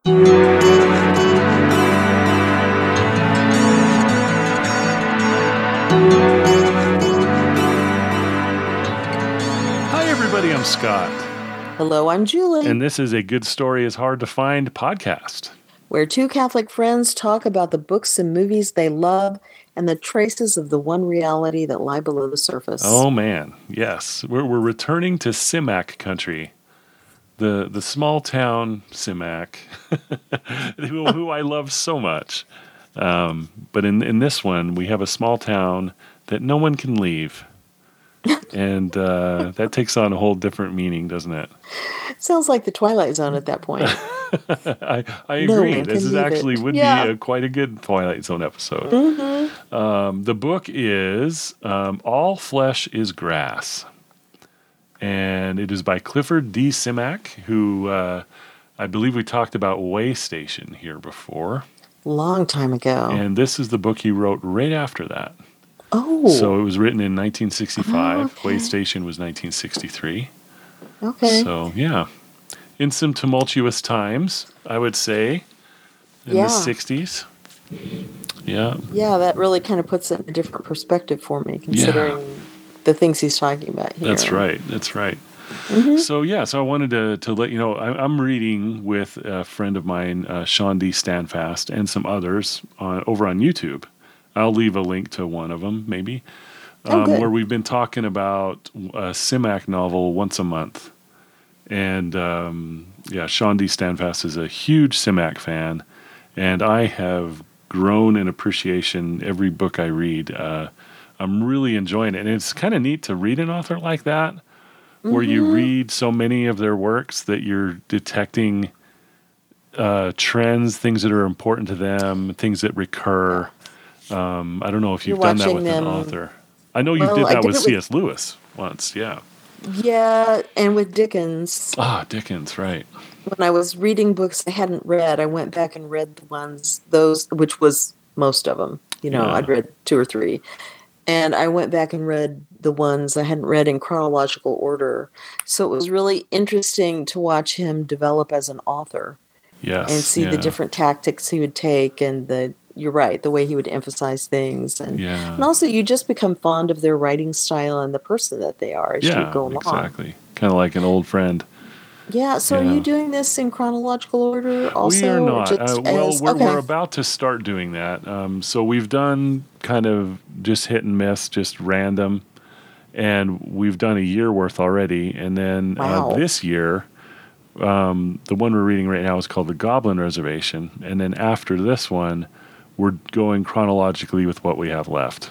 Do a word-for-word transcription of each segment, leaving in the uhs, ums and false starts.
Hi, everybody. I'm Scott. Hello, I'm Julie. And this is a Good Story is Hard to Find podcast, where two Catholic friends talk about the books and movies they love and the traces of the one reality that lie below the surface. Oh, man. Yes. We're, we're returning to Simak country, the the small town Simak, who, who I love so much. Um, but in, in this one, we have a small town that no one can leave. And uh, that takes on a whole different meaning, doesn't it? Sounds like the Twilight Zone at that point. I, I No agree. one This can is leave actually it. would Yeah. be a, quite a good Twilight Zone episode. Mm-hmm. Um, the book is um, All Flesh is Grass, and it is by Clifford D. Simak, who uh, I believe we talked about Way Station here before. Long time ago. And this is the book he wrote right after that. Oh. So it was written in nineteen sixty-five. Oh, okay. Way Station was nineteen sixty-three. Okay. So, yeah. In some tumultuous times, I would say, in Yeah. the sixties. Yeah. Yeah, that really kind of puts it in a different perspective for me, considering the things he's talking about here. That's right. That's right. Mm-hmm. So, yeah, so I wanted to, to let you know, I, I'm reading with a friend of mine, uh, Sean D. Standfast, and some others on, over on YouTube. I'll leave a link to one of them, maybe, Oh, um, good. where we've been talking about a Simak novel once a month. And, um, yeah, Sean D. Standfast is a huge Simak fan, and I have grown in appreciation every book I read. Uh, I'm really enjoying it, and it's kind of neat to read an author like that, where you Mhm. read so many of their works that you're detecting uh, trends, things that are important to them, things that recur. Um, I don't know if you've You're done that watching with them- an author. I know you Well, did I that did with it C with- S. Lewis once, yeah. Yeah, and with Dickens, Ah, Dickens, right. when I was reading books I hadn't read, I went back and read the ones, those, which was most of them. You know, Yeah. I'd read two or three. And I went back and read the ones I hadn't read in chronological order. So it was really interesting to watch him develop as an author Yes. and see yeah. the different tactics he would take and the, you're right, the way he would emphasize things. And, Yeah. and also you just become fond of their writing style and the person that they are as yeah, you go along. exactly. Kind of like an old friend. Yeah, so Yeah. are you doing this in chronological order also? we are or not. just Uh, well, as- we're, okay. we're about to start doing that. Um, so we've done kind of just hit and miss, just random. And we've done a year worth already. And then Wow. uh, this year, um, the one we're reading right now is called The Goblin Reservation. And then after this one, we're going chronologically with what we have left.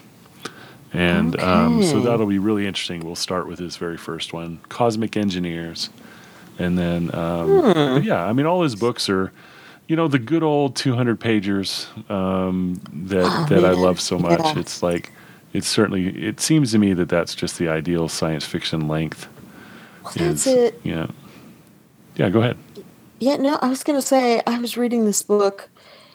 And um, so Okay. that'll be really interesting. We'll start with his very first one, Cosmic Engineers. And then, um, Hmm. but yeah, I mean, all his books are, you know, the good old two hundred pagers um, that, Oh, that I man. love so much. Yeah. It's like, it's certainly, it seems to me that that's just the ideal science fiction length. Well, that's is, it. Yeah. Yeah, go ahead. Yeah, no, I was going to say, I was reading this book,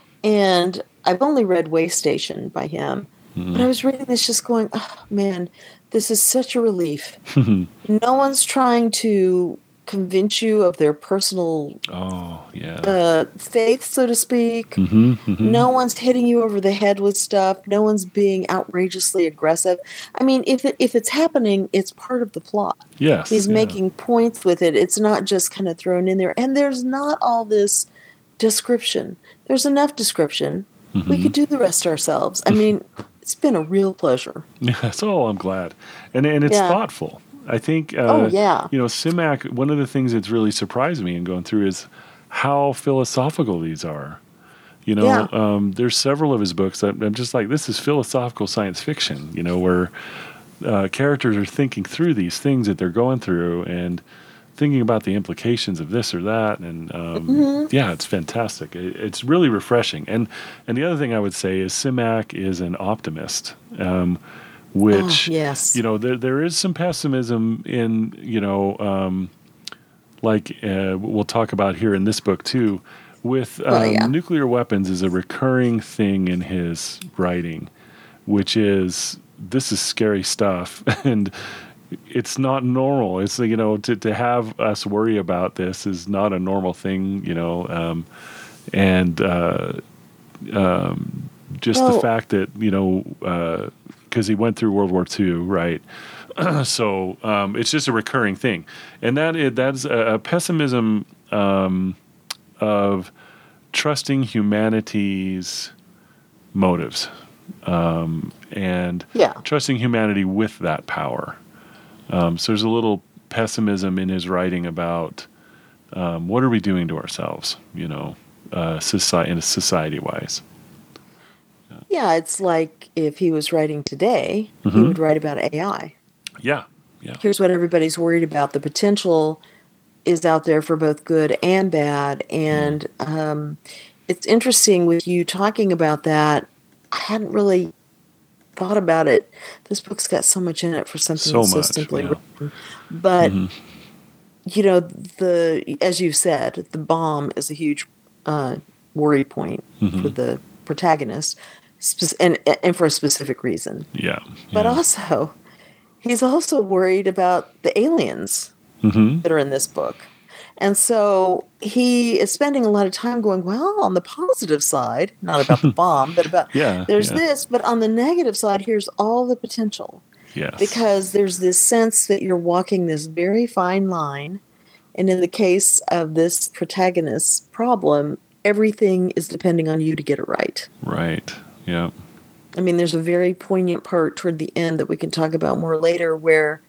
and I've only read Way Station by him, Mm-hmm. but I was reading this just going, oh, man, this is such a relief. No one's trying to convince you of their personal Oh, yeah. uh, faith, so to speak. hmm hmm No one's hitting you over the head with stuff. No one's being outrageously aggressive. I mean, if it, if it's happening, it's part of the plot. Yes. He's yeah. making points with it. It's not just kind of thrown in there. And there's not all this description. There's enough description. We Mhm. could do the rest ourselves. I mean, it's been a real pleasure. Yeah, so I'm glad. And and it's Yeah. thoughtful. I think, uh, Oh, yeah. you know, Simak, one of the things that's really surprised me in going through is how philosophical these are. You know, Yeah. um, there's several of his books that I'm just like, this is philosophical science fiction, you know, where uh, characters are thinking through these things that they're going through and thinking about the implications of this or that. And um, Mhm. yeah, it's fantastic. It, it's really refreshing. And and the other thing I would say is Simak is an optimist, um, which, Oh, yes. you know, there there is some pessimism in, you know, um, like uh, we'll talk about here in this book too, with um, Well, yeah. nuclear weapons is a recurring thing in his writing, which is this is scary stuff and it's not normal. It's, you know, to, to have us worry about this is not a normal thing, you know, um, and uh, um, just the Well, fact that you know because he went through World War Two, right? So um, it's just a recurring thing, and that is, that's a, a pessimism um, of trusting humanity's motives um, and yeah. trusting humanity with that power. Um, so there's a little pessimism in his writing about um, what are we doing to ourselves, you know, uh, society, society-wise. Yeah, it's like if he was writing today, he Mm-hmm. would write about A I. Yeah, yeah, Here's what everybody's worried about. The potential is out there for both good and bad. And um, it's interesting with you talking about that. I hadn't really thought about it. This book's got so much in it for something so that's so much. simply Yeah. written. But, Mm-hmm. you know, the as you said, the bomb is a huge uh, worry point Mm-hmm. for the protagonist, spe- and, and for a specific reason. Yeah, But yeah. also, he's also worried about the aliens Mm-hmm. that are in this book. And so he is spending a lot of time going, well, on the positive side, not about the bomb, but about Yeah, there's yeah. this, but on the negative side, here's all the potential. Yes. Because there's this sense that you're walking this very fine line. And in the case of this protagonist's problem, everything is depending on you to get it right. Right. Yeah. I mean, there's a very poignant part toward the end that we can talk about more later where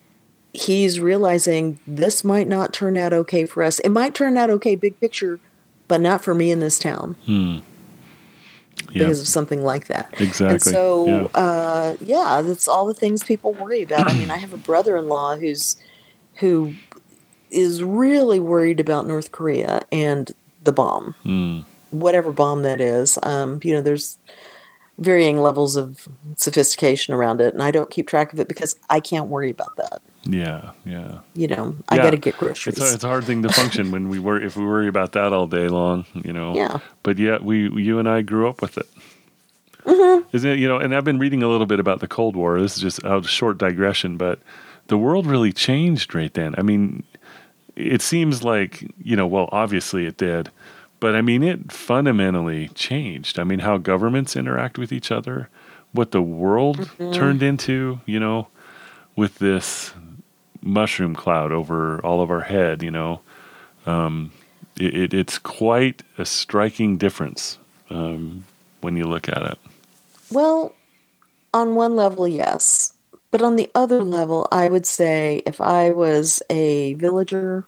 he's realizing this might not turn out okay for us. It might turn out okay, big picture, but not for me in this town Hmm. Yeah. because of something like that. Exactly. And so, Yeah. uh, yeah, that's all the things people worry about. I mean, I have a brother-in-law who's who is really worried about North Korea and the bomb, Hmm. whatever bomb that is. Um, you know, there's varying levels of sophistication around it, and I don't keep track of it because I can't worry about that. Yeah. Yeah. You know, I Yeah. got to get groceries. It's a, it's a hard thing to function when we worry if we worry about that all day long, you know. Yeah. But yet we you and I grew up with it. Mm-hmm. Isn't it, you know, and I've been reading a little bit about the Cold War. This is just a short digression, but the world really changed right then. I mean, it seems like, you know, well, obviously it did, but I mean, it fundamentally changed. I mean, how governments interact with each other, what the world Mm-hmm. turned into, you know, with this mushroom cloud over all of our head, you know. Um, it, it, it's quite a striking difference um, when you look at it. Well, on one level, yes. But on the other level, I would say if I was a villager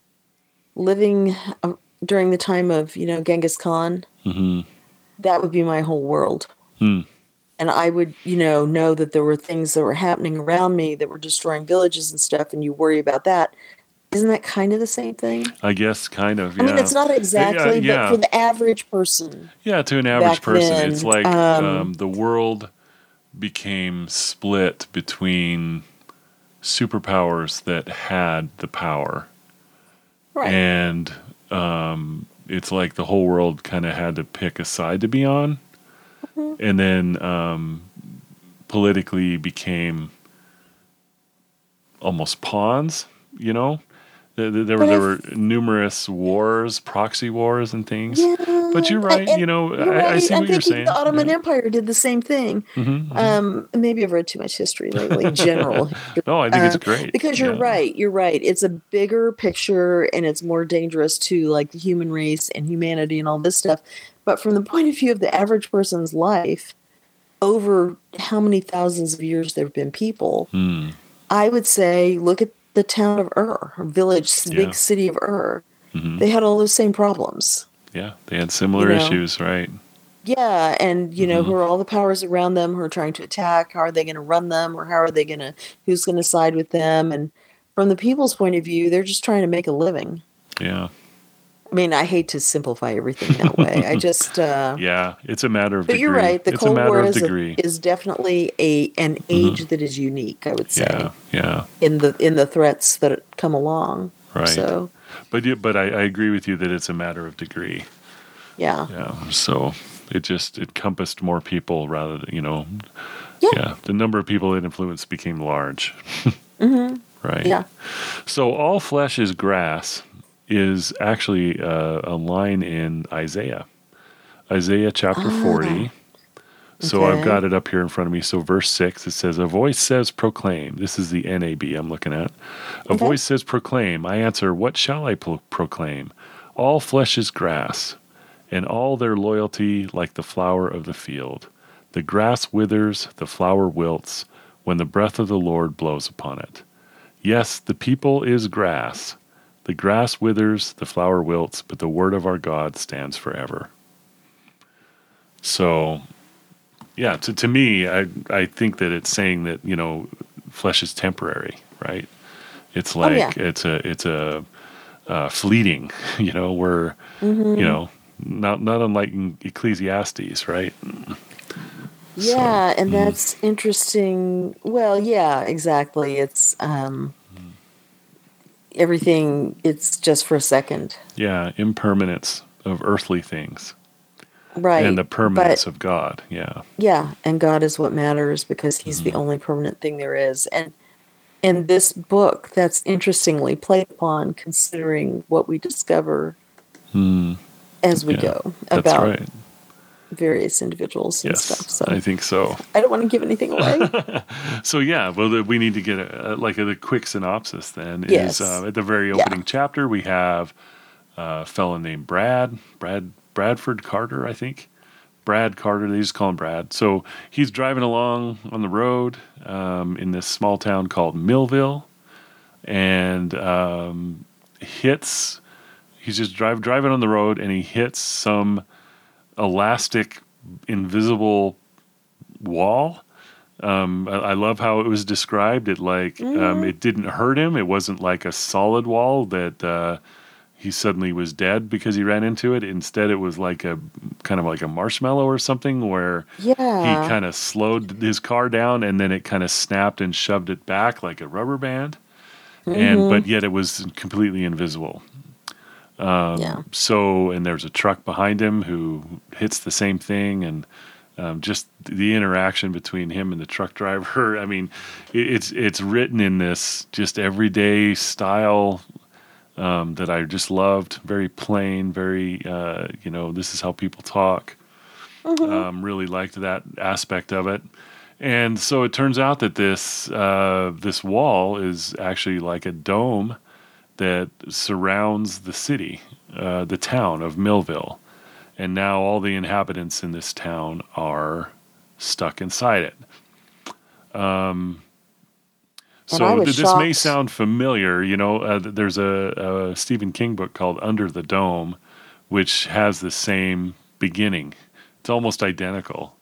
living uh, during the time of, you know, Genghis Khan, Mm-hmm. that would be my whole world. Hmm. And I would, you know, know that there were things that were happening around me that were destroying villages and stuff, and you worry about that. Isn't that kind of the same thing? I guess kind of, yeah. I mean, it's not exactly, yeah, but for the average person, yeah, to an average back person, then, it's like um, um, the world became split between superpowers that had the power, right? and um, it's like the whole world kind of had to pick a side to be on, Mhm. and then um, politically became almost pawns, you know. There, there, there were But there I were numerous wars, proxy wars, and things. Yeah, But you're right. and You know, you're I, I right. see I'm what you're thinking saying. the Ottoman Yeah. Empire did the same thing. Mhm, mhm. Um, maybe I've read too much history lately in general. No, I think it's Uh, great. because you're Yeah. right. You're right. It's a bigger picture and it's more dangerous to like the human race and humanity and all this stuff. But from the point of view of the average person's life, over how many thousands of years there have been people, Hmm. I would say look at the town of Ur, or village, the Yeah. big city of Ur. Mhm. They had all those same problems. Yeah, they had similar You know. issues, right? Yeah, and you know, Mhm. who are all the powers around them who are trying to attack? How are they going to run them, or how are they going to? Who's going to side with them? And from the people's point of view, they're just trying to make a living. Yeah. I mean, I hate to simplify everything that way. I just, uh, Yeah, it's a matter of but degree. you're right. The it's Cold a matter War of is, a, degree. is definitely a an age that is unique. I would say Yeah, yeah, in the in the threats that come along. right. So But you, but I, I agree with you that it's a matter of degree. yeah, Yeah. So it just it encompassed more people rather than you know. yeah, Yeah, the number of people it influenced became large. hmm Right. yeah, So all flesh is grass, is actually uh, a line in Isaiah, Isaiah chapter Ah, forty. So I've okay. got it up here in front of me. So verse six, it says, "A voice says, proclaim." This is the N A B I'm looking at. "A Okay. voice says, proclaim. I answer, what shall I pro- proclaim? All flesh is grass, and all their loyalty like the flower of the field. The grass withers, the flower wilts, when the breath of the Lord blows upon it. Yes, the people is grass. The grass withers, the flower wilts, but the word of our God stands forever." So, yeah, to, to me, I, I think that it's saying that, you know, flesh is temporary, right? It's Oh yeah. like, it's a, it's a, uh, fleeting, you know, where, you Hmm. know, not, not unlike in Ecclesiastes, right? So, Yeah, and mm, that's interesting. Well, yeah, exactly. It's um everything, it's just for a second. yeah, impermanence of earthly things and Right. the permanence But of God. Yeah. yeah, and God is what matters because he's the Hmm. only permanent thing there is. And in this book, that's interestingly played upon considering what we discover Mm, as we yeah, go that's about right. various individuals and stuff. Yes, I So think so. I don't want to give anything away. So yeah, well, the, we need to get a, like a, the quick synopsis. Then is Yes. uh, at the very Yeah. opening chapter we have a fellow named Brad, Brad Bradford Carter, I think. Brad Carter, they just call him Brad. So he's driving along on the road um, in this small town called Millville, and um, hits. He's just drive driving on the road, and he hits some elastic, invisible wall. Um, I, I love how it was described. It like um, Hmm. it didn't hurt him. It wasn't like a solid wall that uh, he suddenly was dead because he ran into it. Instead, it was like a kind of like a marshmallow or something where he Yeah. kind of slowed his car down and then it kind of snapped and shoved it back like a rubber band. And Hmm. but yet it was completely invisible. Yeah. So and there's a truck behind him who hits the same thing and um, just the interaction between him and the truck driver. I mean, it, it's it's written in this just everyday style um, that I just loved. Very plain, very uh, you know, this is how people talk. Hmm. Um, really liked that aspect of it. And so it turns out that this uh, this wall is actually like a dome that surrounds the city, uh, the town of Millville. And now all the inhabitants in this town are stuck inside it. And I So was th- this may shocked. sound familiar. You know, uh, th- there's a, a Stephen King book called Under the Dome, which has the same beginning. It's almost identical.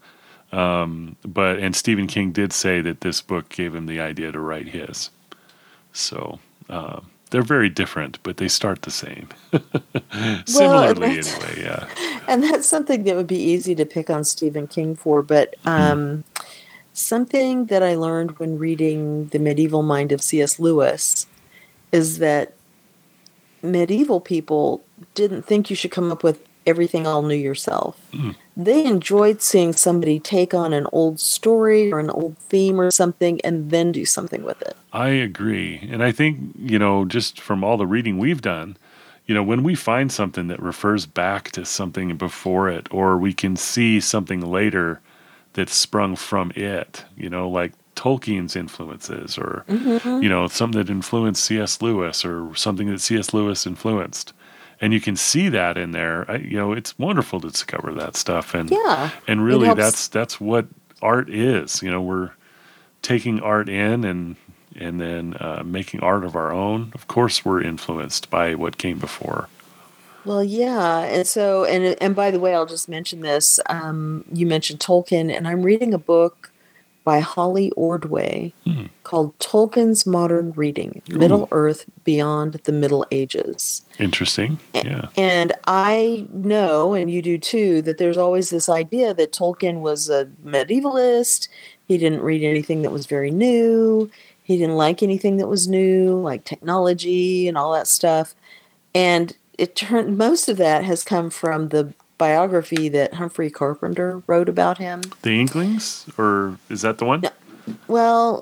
But and Stephen King did say that this book gave him the idea to write his. So uh, they're very different, but they start the same. Well, and Similarly, that's anyway. Yeah. and that's something that would be easy to pick on Stephen King for, but Hmm. um, something that I learned when reading The Medieval Mind of C S. Lewis is that medieval people didn't think you should come up with everything all new yourself. They enjoyed seeing somebody take on an old story or an old theme or something and then do something with it. I agree. And I think, you know, just from all the reading we've done, you know, when we find something that refers back to something before it, or we can see something later that's sprung from it, you know, like Tolkien's influences, or, Hmm. you know, something that influenced C S. Lewis, or something that C S. Lewis influenced. And you can see that in there. I, you know, it's wonderful to discover that stuff. And, Yeah, and it really helps. that's, that's what art is. You know, we're taking art in and and then uh, making art of our own. Of course, we're influenced by what came before. Well, yeah, and so and and by the way, I'll just mention this. Um, you mentioned Tolkien, and I'm reading a book by Holly Ordway Hmm. called Tolkien's Modern Reading: Ooh, Middle Earth Beyond the Middle Ages. interesting. A- Yeah. And I know, and you do too, that there's always this idea that Tolkien was a medievalist. He didn't read anything that was very new. He didn't like anything that was new, like technology and all that stuff. And it turned most of that has come from the biography that Humphrey Carpenter wrote about him. The Inklings, or is that the one? No, well,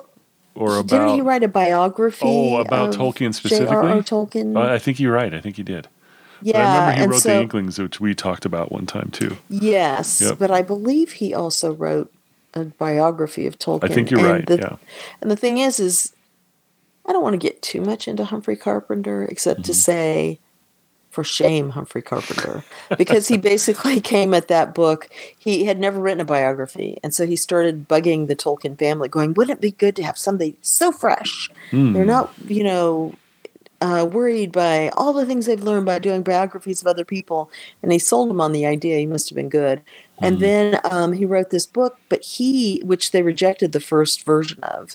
or Didn't he about write a oh biography about of Tolkien J R R. specifically? Uh, Tolkien? I think you're right. I think he did. But I remember Yeah, he and wrote the so Inklings, which we talked about one time too. yes, Yep. but I believe he also wrote a biography of I think Tolkien. you're And right. the Yeah. and the thing is, is I don't want to get too much into Humphrey Carpenter, except to Hmm. say, for shame, Humphrey Carpenter, because he basically came at that book. He had never written a biography, and so he started bugging the Tolkien family, going, "Wouldn't it be good to have somebody so fresh? They're Hmm. not, you know, uh, worried by all the things they've learned by doing biographies of other people." And he sold them on the idea. He must have been good. And Hmm. then um, he wrote this book, but he, which they rejected the first version of,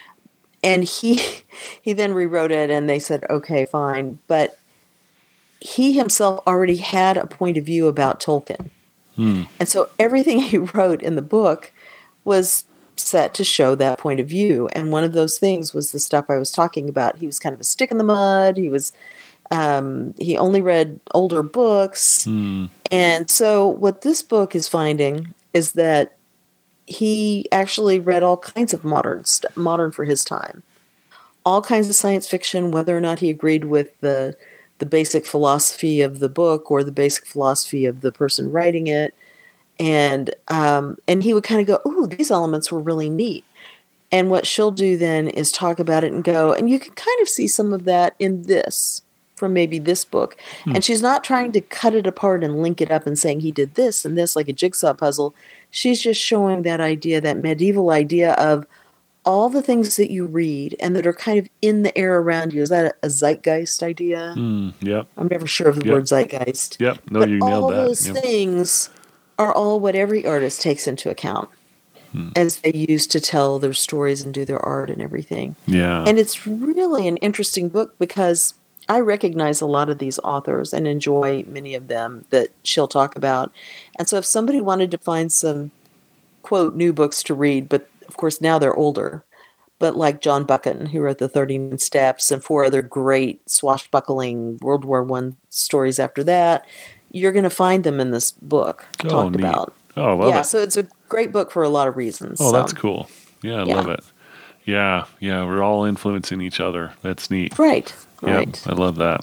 and he he then rewrote it, and they said, "Okay, fine," but he himself already had a point of view about Tolkien. Hmm. And so everything he wrote in the book was set to show that point of view. And one of those things was the stuff I was talking about. He was kind of a stick in the mud. He was um, he only read older books. Hmm. And so what this book is finding is that he actually read all kinds of modern st- modern for his time, all kinds of science fiction, whether or not he agreed with the the basic philosophy of the book or the basic philosophy of the person writing it. And um, and he would kind of go, "Ooh, these elements were really neat." And what she'll do then is talk about it and go, and you can kind of see some of that in this from maybe this book. Hmm. And she's not trying to cut it apart and link it up and saying he did this and this like a jigsaw puzzle. She's just showing that idea, that medieval idea of all the things that you read and that are kind of in the air around you. Is that a, a zeitgeist idea? Hmm. Yep. I'm never sure of the Yep. word zeitgeist. Yep. No, But you nailed all that. those Yep. things are all what every artist takes into account Hmm. as they use to tell their stories and do their art and everything. Yeah. And it's really an interesting book because I recognize a lot of these authors and enjoy many of them that she'll talk about. And so if somebody wanted to find some, quote, new books to read, but of course now they're older, but like John Buchan, who wrote the thirty-nine Steps and four other great swashbuckling World War One stories after that, you're going to find them in this book Oh, talked neat. about. Oh, I love Yeah, it. so it's a great book for a lot of reasons. Oh, that's So, cool. Yeah, I love yeah. it. Yeah, yeah, we're all influencing each other. That's neat. Right, Yep, right. I love that.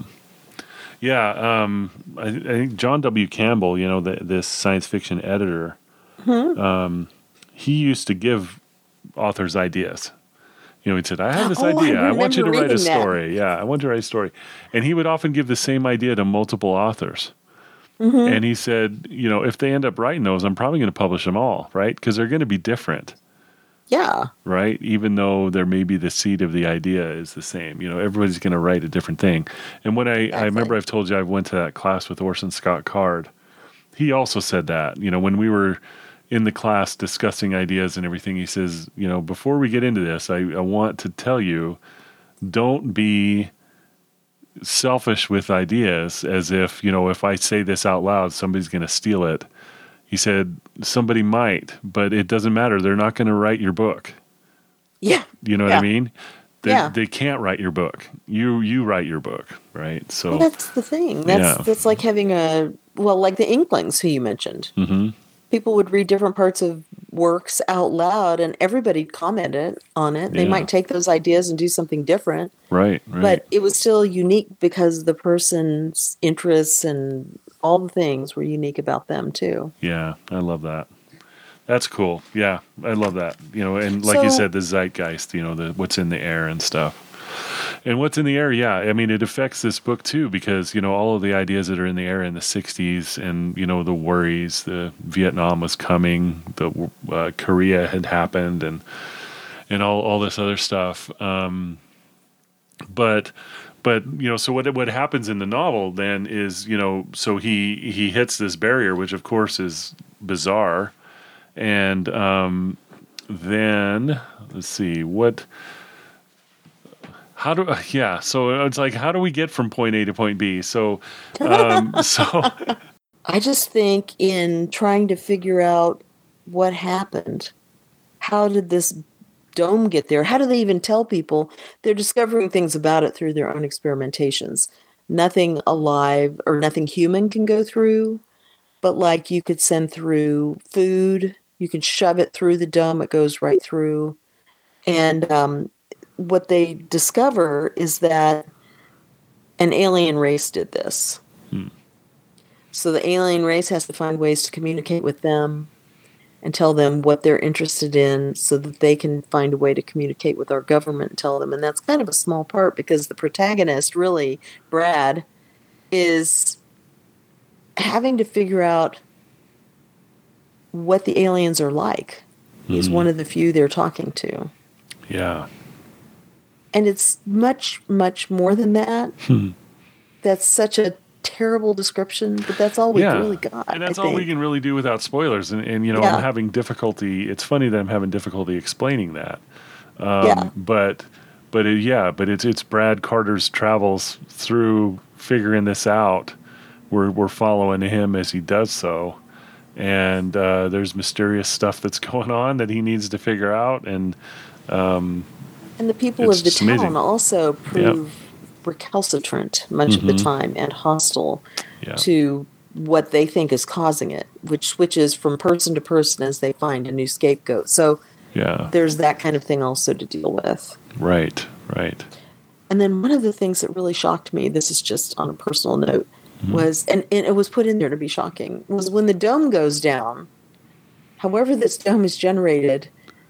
Yeah, um, I, I think John W. Campbell, you know, the, this science fiction editor, Hmm. he used to give authors ideas. You know, he said, I have this Oh, I idea. I want you remember to write a reading that. story. Yeah, I want you to write a story. And he would often give the same idea to multiple authors. Hmm. And he said, you know, if they end up writing those, I'm probably going to publish them all, right? Because they're going to be different, Yeah, right? Even though there may be the seed of the idea is the same. You know, everybody's going to write a different thing. And when I, I remember exactly. I've told you I went to that class with Orson Scott Card, he also said that, you know, when we were in the class discussing ideas and everything, he says, you know, before we get into this, I, I want to tell you, don't be selfish with ideas as if, you know, if I say this out loud, somebody's going to steal it. He said, somebody might, but it doesn't matter. They're not going to write your book. Yeah, You know what I yeah, mean? They, yeah. they can't write your book. You, you write your book, right? Well, So, that's the thing. That's yeah. that's like having a well, like the Inklings who you mentioned. Hmm. People would read different parts of works out loud, and everybody commented on it. They Yeah. might take those ideas and do something different, Right, right. but it was still unique because the person's interests and all the things were unique about them too. Yeah, I love that. That's cool. Yeah, I love that. You know, and like you So, said, the zeitgeist, you know, the what's in the air and stuff. And what's in the air, yeah, I mean, it affects this book too because, you know, all of the ideas that are in the air in the sixties and, you know, the worries, the Vietnam was coming, the uh, Korea had happened and and all, all this other stuff. Um, but but you know, so what what happens in the novel then is, you know, so he he hits this barrier, which of course is bizarre. And um, then let's see what how do yeah so it's like how do we get from point A to point B? So um, so I just think in trying to figure out what happened, how did this dome get there? How do they even tell people? They're discovering things about it through their own experimentations. Nothing alive or nothing human can go through, but like you could send through food, you can shove it through the dome, it goes right through. And um, what they discover is that an alien race did this. Hmm. So the alien race has to find ways to communicate with them and tell them what they're interested in so that they can find a way to communicate with our government and tell them. And that's kind of a small part because the protagonist, really, Brad, is having to figure out what the aliens are like. He's Hmm. one of the few they're talking to. Yeah. And it's much, much more than that. Hmm. That's such a terrible description, but that's all we've Yeah. really got. And that's I all we think. can really do without spoilers. And, and you know, Yeah. I'm having difficulty. It's funny that I'm having difficulty explaining that. Um, Yeah. But, but it, yeah, but it's it's Brad Carter's travels through figuring this out. We're we're following him as he does so, and uh, there's mysterious stuff that's going on that he needs to figure out. And And the people It's of the just amazing. town also prove recalcitrant much of the time and hostile yeah, to what they think is causing it, which switches from person to person as they find a new scapegoat. So yeah, there's that kind of thing also to deal with. right, right. And then one of the things that really shocked me, this is just on a personal note, was, and, and it was put in there to be shocking, was when the dome goes down, however this dome is generated,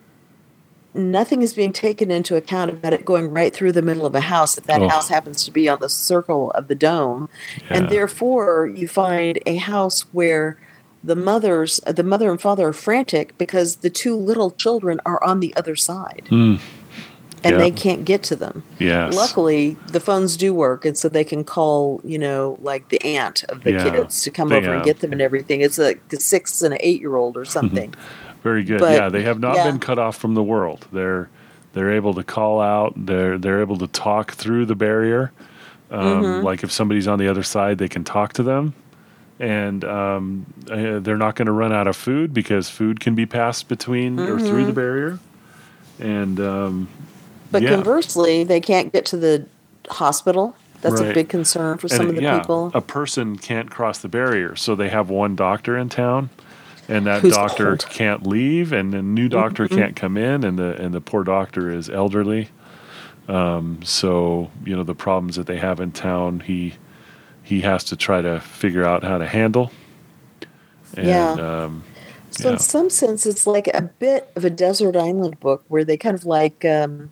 nothing is being taken into account about it going right through the middle of a house if that Oh. house happens to be on the circle of the dome. And Yeah. therefore, you find a house where the mothers, the mother and father are frantic because the two little children are on the other side Mm, and yeah. they can't get to them. yes. Luckily, the phones do work, and so they can call, you know, like the aunt of the Yeah. kids to come They, over and uh, get them and everything. It's like a six and an eight year old or something. Very good. But, yeah, they have not yeah. been cut off from the world. They're they're able to call out. They're they're able to talk through the barrier. Um, Mm-hmm. Like if somebody's on the other side, they can talk to them, and um, uh, they're not going to run out of food because food can be passed between or Mm-hmm. through the barrier. And um, But yeah. conversely, they can't get to the hospital. That's a Right. big concern for And, some of the yeah, people. a person can't cross the barrier, so they have one doctor in town, and that Who's doctor old. can't leave, and the new doctor Mm-hmm. can't come in, and the and the poor doctor is elderly. Um, so you know the problems that they have in town, he he has to try to figure out how to handle. And, Yeah. Um, So, yeah. in some sense, it's like a bit of a desert island book where they kind of like, um,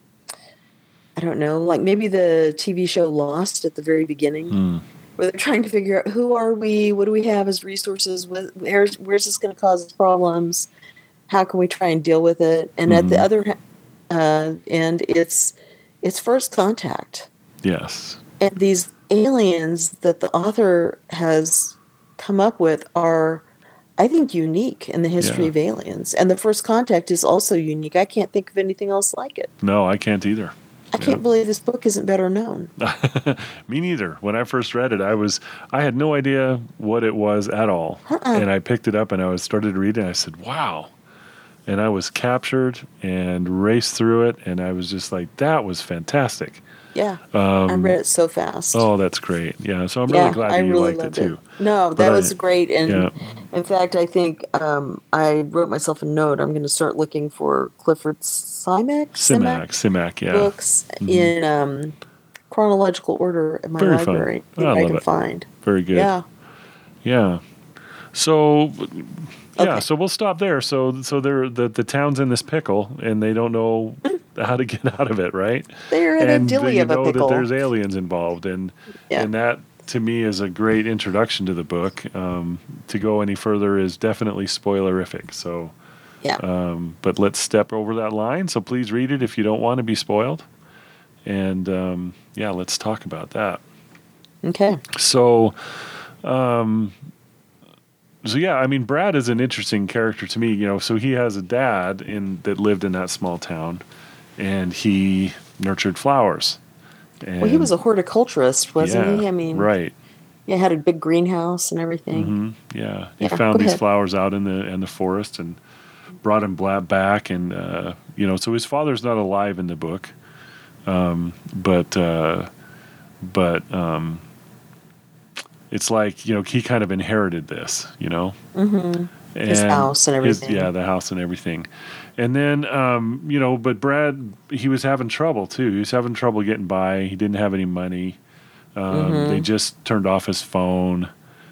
I don't know, like maybe the T V show Lost at the very beginning, Hmm. where they're trying to figure out who are we, what do we have as resources, wh- where's where's this going to cause us problems, how can we try and deal with it? And at the Mhm. other ha- uh, end, it's it's First Contact, Yes. and these aliens that the author has come up with are, I think, unique in the history Yeah. of aliens. And the First Contact is also unique. I can't think of anything else like it. No, I can't either. I can't believe this book isn't better known. Me neither. When I first read it, I was I had no idea what it was at all, Uh-uh. and I picked it up and I was started reading. And I said, "Wow!" And I was captured and raced through it, and I was just like, "That was fantastic." Yeah, I read it so fast. Um, Oh, that's great. Yeah, so I'm yeah, really glad I that you really liked it loved too. No, But that I- was great. And yeah. in fact, I think um, I wrote myself a note. I'm going to start looking for Clifford Simak, Simak, Simak, yeah. books in um, chronological order in my Very fun. library. I See what I love can it. find. Very good. Yeah. Yeah. So yeah, Okay. so we'll stop there. So so they're the the town's in this pickle and they don't know how to get out of it, right? They're in and a dilly you of a know pickle. that there's aliens involved, and Yeah. and that to me is a great introduction to the book. Um, to go any further is definitely spoilerific. So, Yeah. um, but let's step over that line. So please read it if you don't want to be spoiled, and um, yeah, let's talk about that. Okay. So, um, so yeah, I mean, Brad is an interesting character to me. You know, so he has a dad in that lived in that small town, and he nurtured flowers. And, Well, he was a horticulturist, wasn't yeah, he? I mean, right? yeah, had a big greenhouse and everything. hmm Yeah, he Yeah, found go these ahead. flowers out in the in the forest and brought him bla- back, and uh, you know, so his father's not alive in the book, um, but uh, but um, it's like, you know, he kind of inherited this, you know, Mm-hmm. and his house and his everything. yeah, the house and everything. And then, um, you know, but Brad, he was having trouble too. He was having trouble getting by. He didn't have any money. Um, They Mm-hmm. just turned off his phone.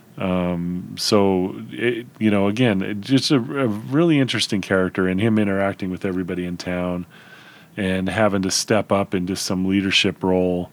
Um, so, it, you know, again, it, just a, a really interesting character, and him interacting with everybody in town and having to step up into some leadership role,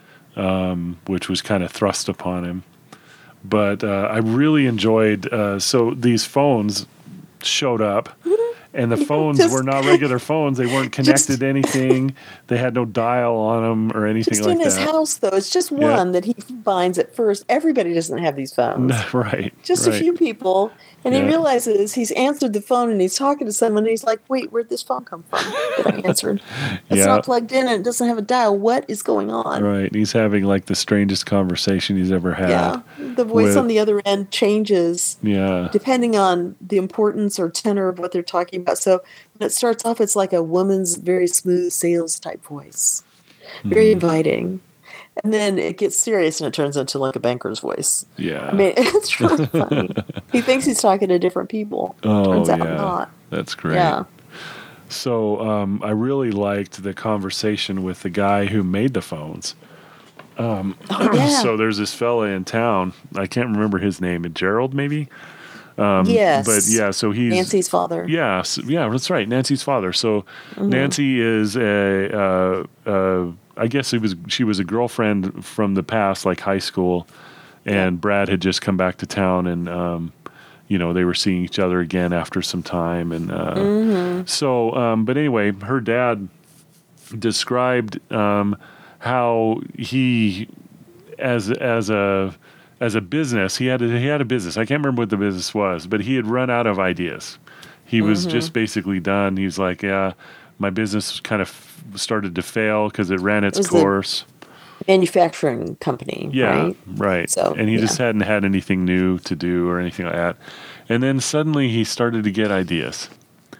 um, which was kind of thrust upon him. But uh, I really enjoyed. Uh, so these phones showed up, and the phones were Just, not regular phones. They weren't connected just, to anything. They had no dial on them or anything just like in his that. house, though. It's just Yeah. one that he finds at first. Everybody doesn't have these phones. Right. Just a Right. few people. And he Yeah. realizes he's answered the phone and he's talking to someone. And he's like, wait, where'd this phone come from that I answered? It's Yeah. not plugged in and it doesn't have a dial. What is going on? Right. And he's having like the strangest conversation he's ever had. Yeah. The voice with, on the other end changes Yeah. depending on the importance or tenor of what they're talking about. So when it starts off, it's like a woman's very smooth sales type voice, very Mhm. inviting. And then it gets serious and it turns into like a banker's voice. Yeah. I mean, it's really funny. He thinks he's talking to different people. Oh, Turns out yeah. not. That's great. Yeah. So um, I really liked the conversation with the guy who made the phones. Um, Oh, yeah. So there's this fella in town. I can't remember his name. Gerald, maybe? Um, yes. But yeah, so he's Nancy's father. Yeah, so, yeah, that's right. Nancy's father. So Mhm. Nancy is a, uh, uh, I guess it was she was a girlfriend from the past, like high school, and Yeah. Brad had just come back to town, and um, you know they were seeing each other again after some time, and uh, Mm-hmm. so. Um, but anyway, her dad described um, how he, as as a as a business, he had a, he had a business. I can't remember what the business was, but he had run out of ideas. He was Mm-hmm. just basically done. He was like, yeah, my business kind of started to fail because it ran its It was the course. manufacturing company, Yeah, right? right. So, And he yeah. just hadn't had anything new to do or anything like that. And then suddenly he started to get ideas,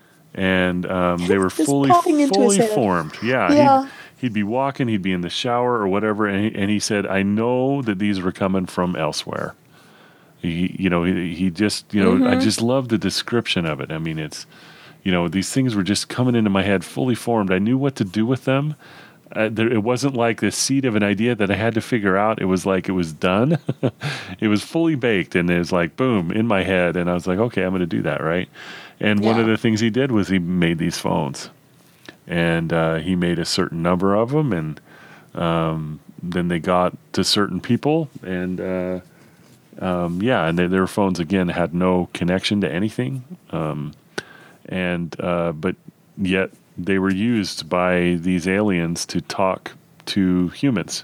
and um, they were Just fully popping into his fully head. formed. Yeah, Yeah. he'd he'd be walking, he'd be in the shower or whatever, and he, and he said, "I know that these were coming from elsewhere." He, you know, he, he just, you know, I Mm-hmm. just love the description of it. I mean, it's, you know, these things were just coming into my head fully formed. I knew what to do with them. Uh, there, it wasn't like the seed of an idea that I had to figure out. It was like it was done. It was fully baked, and it was like boom in my head. And I was like, okay, I'm going to do that, right? And one of Yeah. the things he did was he made these phones, and uh, he made a certain number of them, and um, then they got to certain people, and uh, um, yeah, and they, their phones again had no connection to anything, um, and uh, but yet they were used by these aliens to talk to humans,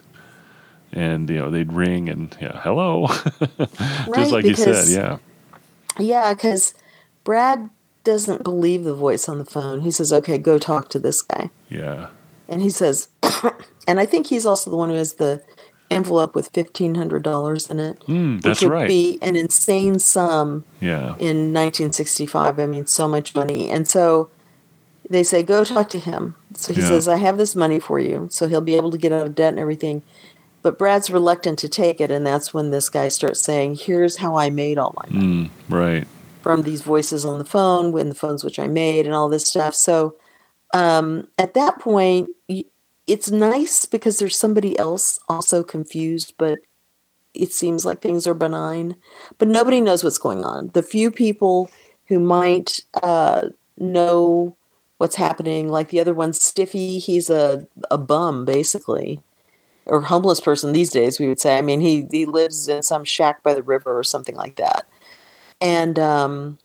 and you know they'd ring and yeah, hello, just Right, like you said, because yeah, yeah, because Brad doesn't believe the voice on the phone. He says, "Okay, go talk to this guy." yeah, And he says, and I think he's also the one who has the envelope with fifteen hundred dollars in it, mm, which that's would right, be an insane sum yeah, in nineteen sixty-five. I mean, so much money. And so they say, go talk to him. So he yeah, says, I have this money for you. So he'll be able to get out of debt and everything. But Brad's reluctant to take it. And that's when this guy starts saying, here's how I made all my money mm, right, from these voices on the phone, when the phones which I made and all this stuff. So um, at that point, y- it's nice because there's somebody else also confused, but it seems like things are benign. But nobody knows what's going on. The few people who might uh, know what's happening, like the other one, Stiffy, he's a, a bum, basically, or homeless person these days, we would say. I mean, he, he lives in some shack by the river or something like that. And um,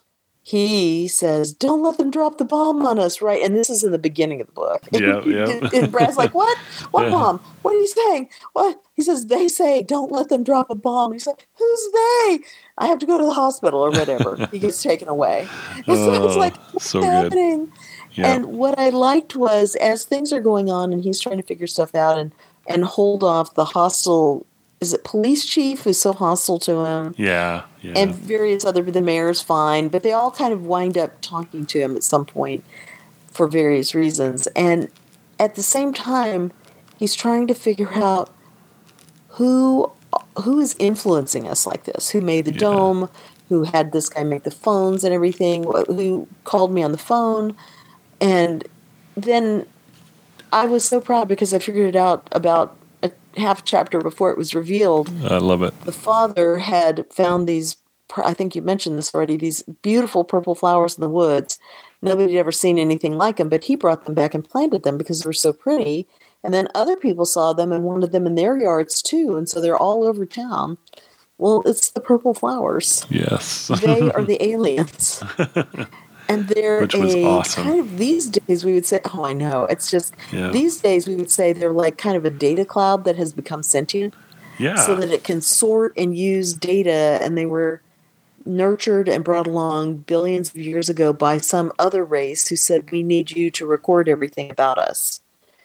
he says, don't let them drop the bomb on us, right? And this is in the beginning of the book. yeah, And yeah, Brad's like, what? What yeah. bomb? What are you saying? What? He says, they say, don't let them drop a bomb. He's like, who's they? I have to go to the hospital or whatever. He gets taken away. And so it's Oh, like, what's so good, happening? yeah, And what I liked was as things are going on and he's trying to figure stuff out and, and hold off the hostile, is it police chief who's so hostile to him? yeah, yeah, And various other, the mayor's fine, but they all kind of wind up talking to him at some point for various reasons. And at the same time, he's trying to figure out who who is influencing us like this, who made the yeah, dome, who had this guy make the phones and everything, who called me on the phone. And then I was so proud because I figured it out about a half chapter before it was revealed. I love it. The father had found these, I think you mentioned this already, these beautiful purple flowers in the woods. Nobody had ever seen anything like them, but he brought them back and planted them because they were so pretty. And then other people saw them and wanted them in their yards too. And so they're all over town. Well, it's the purple flowers. Yes. They are the aliens. And they're Which was a awesome. kind of, these days we would say, oh, I know. It's just, Yeah. these days we would say they're like kind of a data cloud that has become sentient. Yeah. So that it can sort and use data. And they were nurtured and brought along billions of years ago by some other race who said, we need you to record everything about us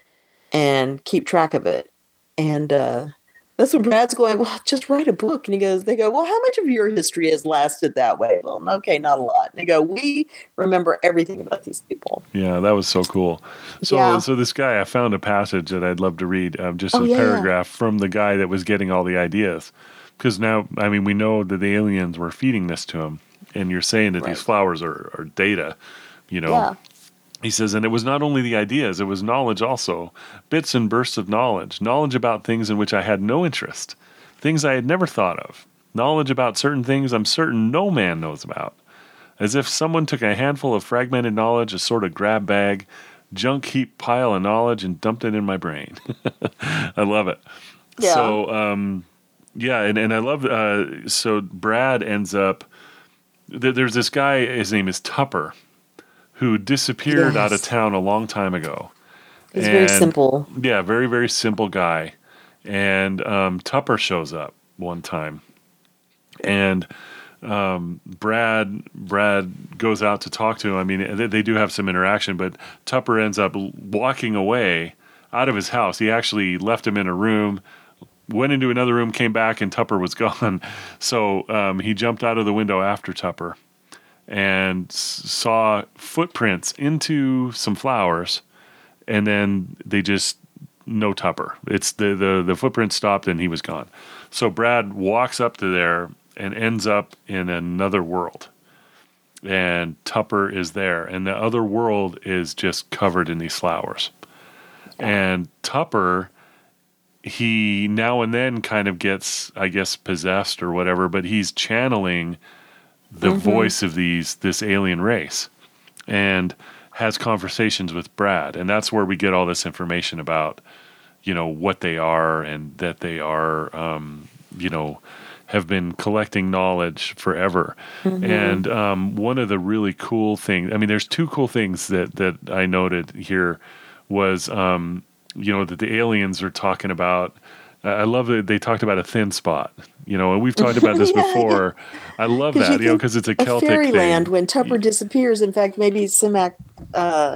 and keep track of it. And uh, that's when Brad's going, well, just write a book. And he goes, they go, well, how much of your history has lasted that way? Well, okay, not a lot. And they go, we remember everything about these people. Yeah, that was so cool. So, Yeah. so this guy, I found a passage that I'd love to read, um, just Oh, a yeah, paragraph from the guy that was getting all the ideas. Because now, I mean, we know that the aliens were feeding this to him, and you're saying that Right. these flowers are, are data, you know. Yeah. He says, and it was not only the ideas, it was knowledge also, bits and bursts of knowledge, knowledge about things in which I had no interest, things I had never thought of, knowledge about certain things I'm certain no man knows about, as if someone took a handful of fragmented knowledge, a sort of grab bag, junk heap pile of knowledge, and dumped it in my brain. I love it. Yeah. So, um, yeah, and, and I love, uh, so Brad ends up, th- there's this guy, his name is Tupper, who disappeared Yes. out of town a long time ago. It's very And- simple. Yeah, very, very simple guy. And um, Tupper shows up one time. And um, Brad Brad goes out to talk to him. I mean, they, they do have some interaction, but Tupper ends up walking away out of his house. He actually left him in a room, went into another room, came back, and Tupper was gone. So um, he jumped out of the window after Tupper and s- saw footprints into some flowers, and then they just no Tupper. It's the the the footprint stopped and he was gone. So Brad walks up to there and ends up in another world, and Tupper is there, and the other world is just covered in these flowers. And Tupper, he now and then kind of gets, I guess, possessed or whatever, but he's channeling the voice of these this alien race, and has conversations with Brad, and that's where we get all this information about, you know, what they are, and that they are, um, you know, have been collecting knowledge forever. And um, one of the really cool things, I mean, there's two cool things that that I noted here was, um, you know, that the aliens are talking about. I love that they talked about a thin spot, you know, and we've talked about this Yeah. before. I love 'Cause that, you know, think because it's a of Celtic fairyland thing. when Tupper disappears. In fact, maybe Simak uh,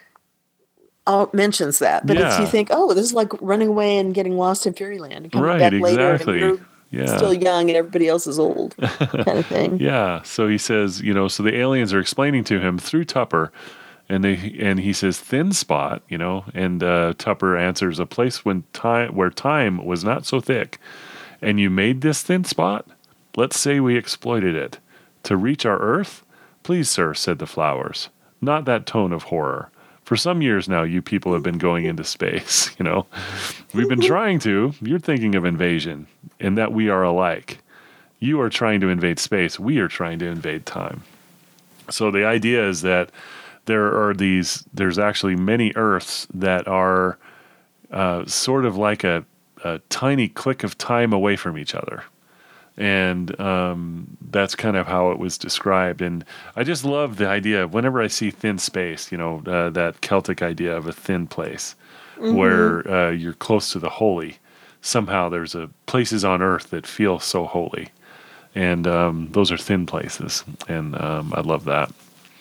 uh, mentions that. But it's, Yeah. you think, oh, this is like running away and getting lost in fairyland and coming Right, back later exactly. and you're Yeah. still young and everybody else is old, kind of thing. Yeah. So he says, you know, so the aliens are explaining to him through Tupper, and they and he says thin spot, you know, and uh, Tupper answers, a place when time where time was not so thick, and you made this thin spot. Let's say we exploited it to reach our Earth. Please, sir, said the flowers. Not that tone of horror. For some years now, you people have been going into space. You know, we've been trying to. You're thinking of invasion, and that we are alike. You are trying to invade space. We are trying to invade time. So the idea is that there are these, there's actually many Earths that are uh, sort of like a, a tiny click of time away from each other. And um, that's kind of how it was described. And I just love the idea of whenever I see thin space, you know, uh, that Celtic idea of a thin place where uh, you're close to the holy. Somehow there's a places on earth that feel so holy. And um, those are thin places. And um, I love that.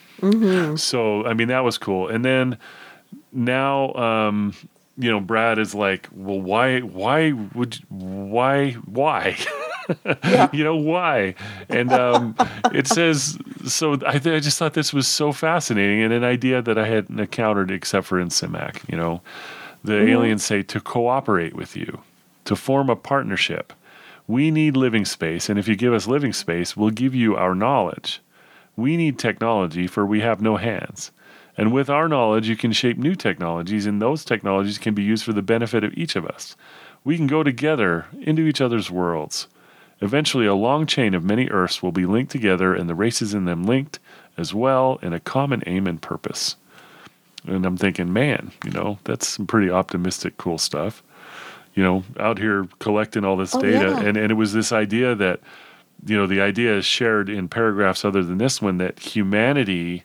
So, I mean, that was cool. And then now, um, you know, Brad is like, well, why, why would, why, why? Yeah. You know, why? And um, it says, so I, th- I just thought this was so fascinating and an idea that I hadn't encountered except for in Simak. You know, the aliens say to cooperate with you, to form a partnership. We need living space, and if you give us living space, we'll give you our knowledge. We need technology, for we have no hands. And with our knowledge, you can shape new technologies, and those technologies can be used for the benefit of each of us. We can go together into each other's worlds. Eventually, a long chain of many Earths will be linked together, and the races in them linked as well in a common aim and purpose. And I'm thinking, man, you know, that's some pretty optimistic, cool stuff. You know, out here collecting all this Oh, data. yeah. And, and it was this idea that, you know, the idea is shared in paragraphs other than this one, that humanity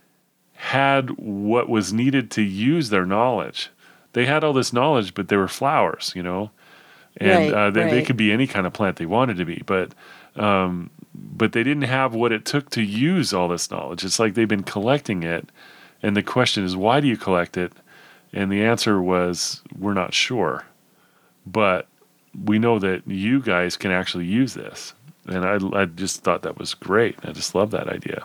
had what was needed to use their knowledge. They had all this knowledge, but they were flowers, you know, and Right, uh, they, they right. could be any kind of plant they wanted to be, but um, but they didn't have what it took to use all this knowledge. It's like they've been collecting it, and the question is, why do you collect it? And the answer was, we're not sure, but we know that you guys can actually use this. And I, I just thought that was great. I just love that idea.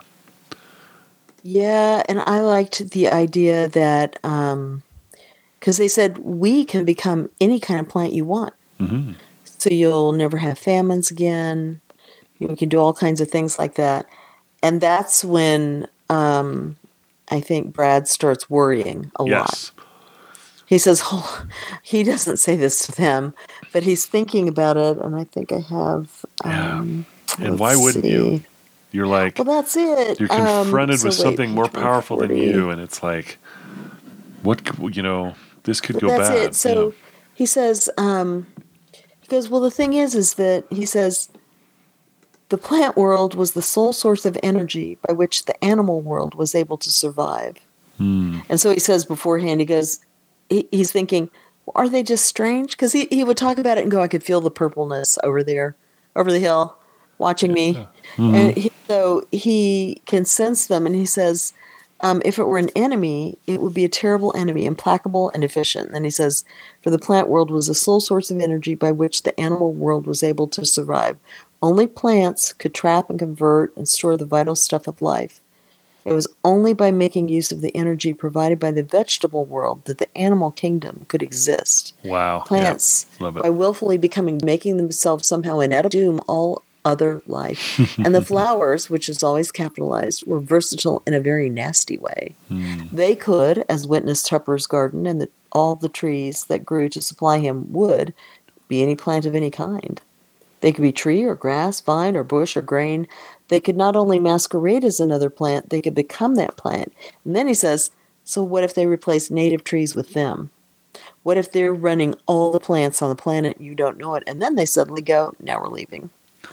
Yeah, and I liked the idea that um because they said we can become any kind of plant you want. Mm-hmm. So you'll never have famines again. You can do all kinds of things like that. And that's when um I think Brad starts worrying a lot. Yes. He says, oh, he doesn't say this to them, but he's thinking about it. And I think I have, Yeah. um, And why wouldn't you? see. You're like, Well, that's it. you're Um, confronted so with wait, something more page one powerful than forty. you, and it's like, what, c- you know, this could But go that's bad. it. So he says, um, he goes, well, the thing is, is that he says the plant world was the sole source of energy by which the animal world was able to survive. Hmm. And so he says beforehand, he goes, he, he's thinking, well, are they just strange? Because he, he would talk about it and go, I could feel the purpleness over there, over the hill, watching me. Mhm. And he, so he can sense them. And he says, um, if it were an enemy, it would be a terrible enemy, implacable and efficient. And he says, for the plant world was the sole source of energy by which the animal world was able to survive. Only plants could trap and convert and store the vital stuff of life. It was only by making use of the energy provided by the vegetable world that the animal kingdom could exist. Wow. Plants, Yeah. Love it. by willfully becoming, making themselves somehow inedible, doom all other life. And the flowers, which is always capitalized, were versatile in a very nasty way. Hmm. They could, as witness Tupper's garden and the, all the trees that grew to supply him would, be any plant of any kind. They could be tree or grass, vine or bush or grain. They could not only masquerade as another plant, they could become that plant. And then he says, so what if they replace native trees with them? What if they're running all the plants on the planet, you don't know it, and then they suddenly go, now we're leaving.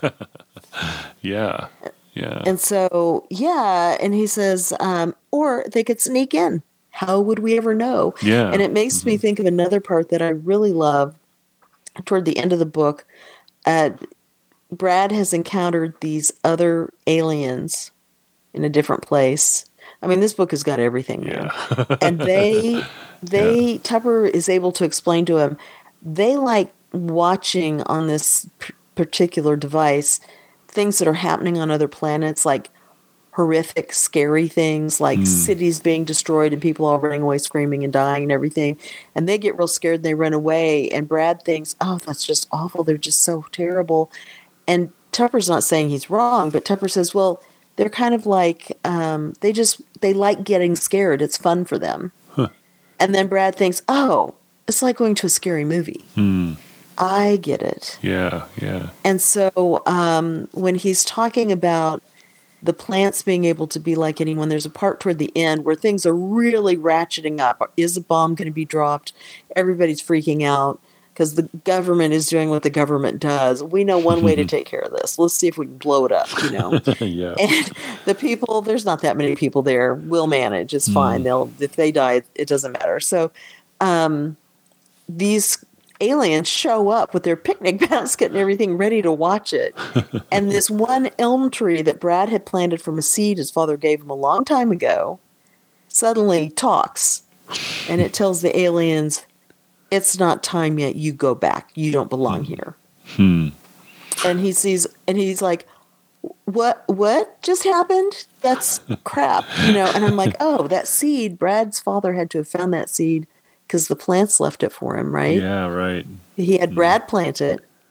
Yeah. Yeah. And so, yeah, and he says, um, or they could sneak in. How would we ever know? Yeah. And it makes Mm-hmm. me think of another part that I really love toward the end of the book. Uh, Brad has encountered these other aliens in a different place. I mean, this book has got everything, man. Yeah. And they, they, Tupper is able to explain to him, they like watching on this p- particular device things that are happening on other planets, like horrific, scary things, like Mm. cities being destroyed and people all running away, screaming and dying and everything. And they get real scared and they run away. And Brad thinks, oh, that's just awful. They're just so terrible. And Tupper's not saying he's wrong, but Tupper says, well, they're kind of like, um, they just, they like getting scared. It's fun for them. Huh. And then Brad thinks, oh, it's like going to a scary movie. Hmm. I get it. Yeah. Yeah. And so um, when he's talking about the plants being able to be like anyone, there's a part toward the end where things are really ratcheting up. Is a bomb going to be dropped? Everybody's freaking out because the government is doing what the government does. We know one way to take care of this. Let's see if we can blow it up, you know. Yeah. And the people, there's not that many people there. We'll manage. It's fine. Mm. They'll, if they die, it doesn't matter. So um, these aliens show up with their picnic basket and everything ready to watch it. And this one elm tree that Brad had planted from a seed his father gave him a long time ago suddenly talks. And it tells the aliens, it's not time yet. You go back. You don't belong here. Hmm. And he sees, and he's like, what, what just happened? That's crap, you know? And I'm like, oh, that seed, Brad's father had to have found that seed because the plants left it for him, right? Yeah. Right. He had Brad plant it.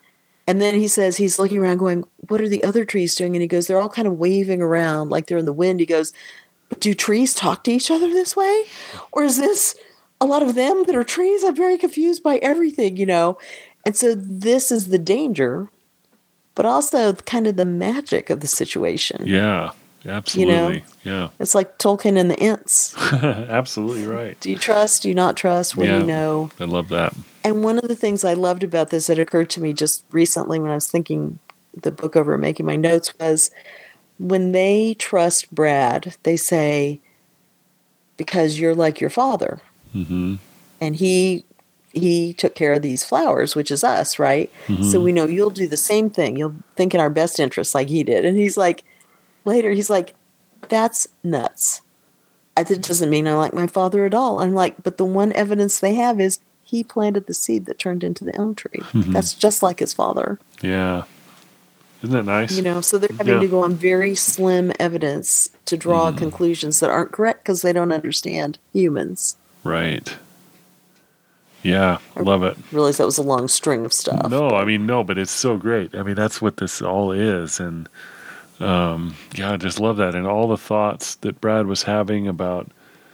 And then he says he's looking around going, what are the other trees doing? And he goes, they're all kind of waving around like they're in the wind. He goes, but do trees talk to each other this way? Or is this a lot of them that are trees? I'm very confused by everything, you know? And so this is the danger, but also kind of the magic of the situation. Yeah, absolutely. You know? Yeah. It's like Tolkien and the Ents. Absolutely right. Do you trust? Do you not trust? What yeah, do you know? I love that. And one of the things I loved about this that occurred to me just recently when I was thinking the book over and making my notes was when they trust Brad, they say, because you're like your father. Mm-hmm. And he he took care of these flowers, which is us, right? Mm-hmm. So we know you'll do the same thing. You'll think in our best interest like he did. And he's like, later, he's like, that's nuts. It doesn't mean I like my father at all. I'm like, but the one evidence they have is he planted the seed that turned into the elm tree. Mm-hmm. That's just like his father. Yeah. Isn't that nice? You know, so they're having yeah. to go on very slim evidence to draw mm. conclusions that aren't correct because they don't understand humans. Right. Yeah, I love it. I realized that was a long string of stuff. No, I mean, no, but it's so great. I mean, that's what this all is. And, um, yeah, I just love that. And all the thoughts that Brad was having about,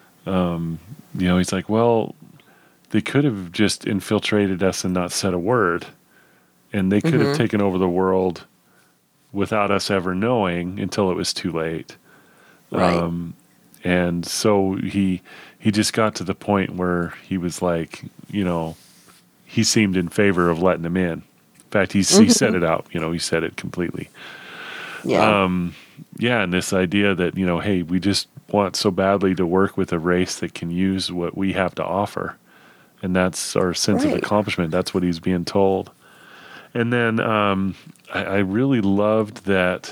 um, you know, he's like, well, they could have just infiltrated us and not said a word. And they could mm-hmm. have taken over the world without us ever knowing until it was too late. Right. Um, and so he he just got to the point where he was like, you know, he seemed in favor of letting him in. In fact, he, mm-hmm. he said it out. You know, he said it completely. Yeah. Um, yeah, and this idea that, you know, hey, we just want so badly to work with a race that can use what we have to offer. And that's our sense right. of accomplishment. That's what he's being told. And then um, I, I really loved that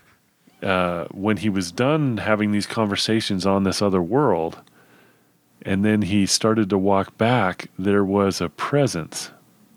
uh, when he was done having these conversations on this other world, and then he started to walk back, there was a presence.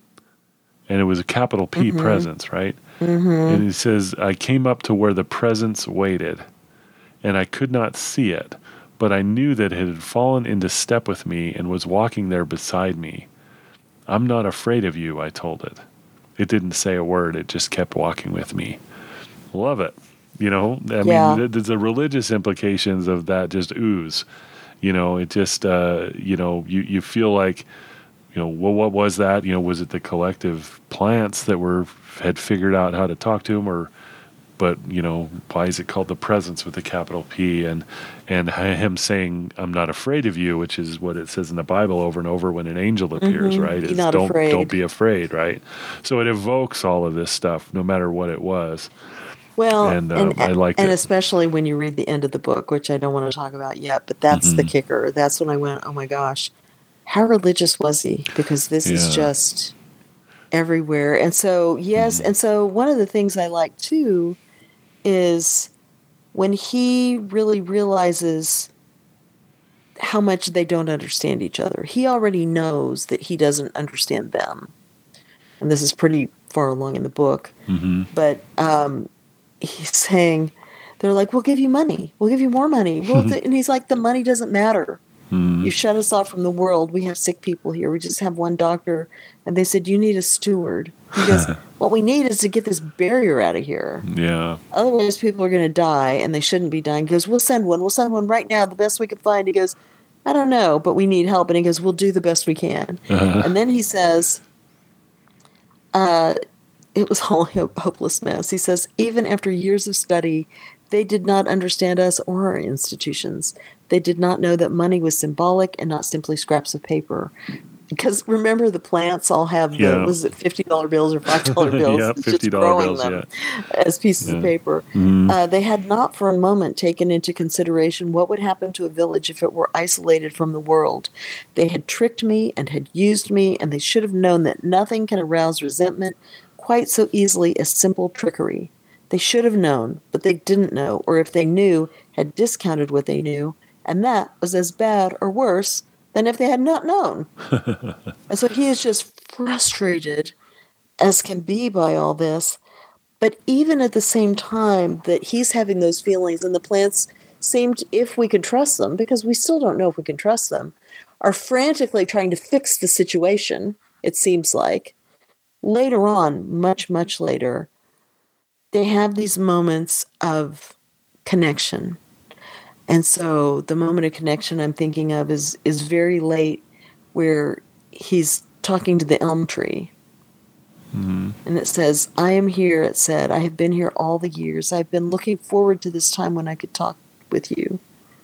And it was a capital P mm-hmm. presence, right? Mm-hmm. And he says, I came up to where the presence waited, and I could not see it, but I knew that it had fallen into step with me and was walking there beside me. I'm not afraid of you, I told it. It didn't say a word. It just kept walking with me. Love it. You know, I yeah. mean, the, the religious implications of that just ooze. You know, it just, uh, you know, you, you feel like, you know, well, what was that? You know, was it the collective plants that were had figured out how to talk to him, or, but you know, why is it called the presence with the capital P? And and him saying, "I'm not afraid of you," which is what it says in the Bible over and over when an angel appears, mm-hmm. right? Be Is not don't afraid. don't be afraid, right? So it evokes all of this stuff, no matter what it was. Well, and, uh, and, I liked and it. especially when you read the end of the book, which I don't want to talk about yet, but that's mm-hmm. the kicker. That's when I went, oh my gosh, how religious was he? Because this yeah. is just everywhere. And so, yes, mm-hmm. and so one of the things I like too is when he really realizes how much they don't understand each other. He already knows that he doesn't understand them. And this is pretty far along in the book. Mm-hmm. But um, he's saying, they're like, we'll give you money. We'll give you more money. We'll th-. And he's like, the money doesn't matter. Mm-hmm. You shut us off from the world. We have sick people here. We just have one doctor. And they said, you need a steward. He goes, what we need is to get this barrier out of here. Yeah. Otherwise, people are going to die, and they shouldn't be dying. He goes, we'll send one. We'll send one right now, the best we can find. He goes, I don't know, but we need help. And he goes, we'll do the best we can. Uh-huh. And then he says, uh, it was all a hopeless mess. He says, even after years of study, they did not understand us or our institutions. They did not know that money was symbolic and not simply scraps of paper. Because remember, the plants all have the, yeah. was it fifty dollar bills or five dollar bills? yeah, fifty dollar bills, them yeah. as pieces yeah. of paper. Mm-hmm. Uh, they had not for a moment taken into consideration what would happen to a village if it were isolated from the world. They had tricked me and had used me, and they should have known that nothing can arouse resentment quite so easily as simple trickery. They should have known, but they didn't know, or if they knew, had discounted what they knew, and that was as bad or worse than if they had not known. And so he is just frustrated as can be by all this. But even at the same time that he's having those feelings, and the plants seemed, if we could trust them, because we still don't know if we can trust them, are frantically trying to fix the situation, it seems like. later on, much, much later, they have these moments of connection. And so the moment of connection I'm thinking of is is very late, where he's talking to the elm tree. Mm-hmm. And it says, I am here, it said. I have been here all the years. I've been looking forward to this time when I could talk with you.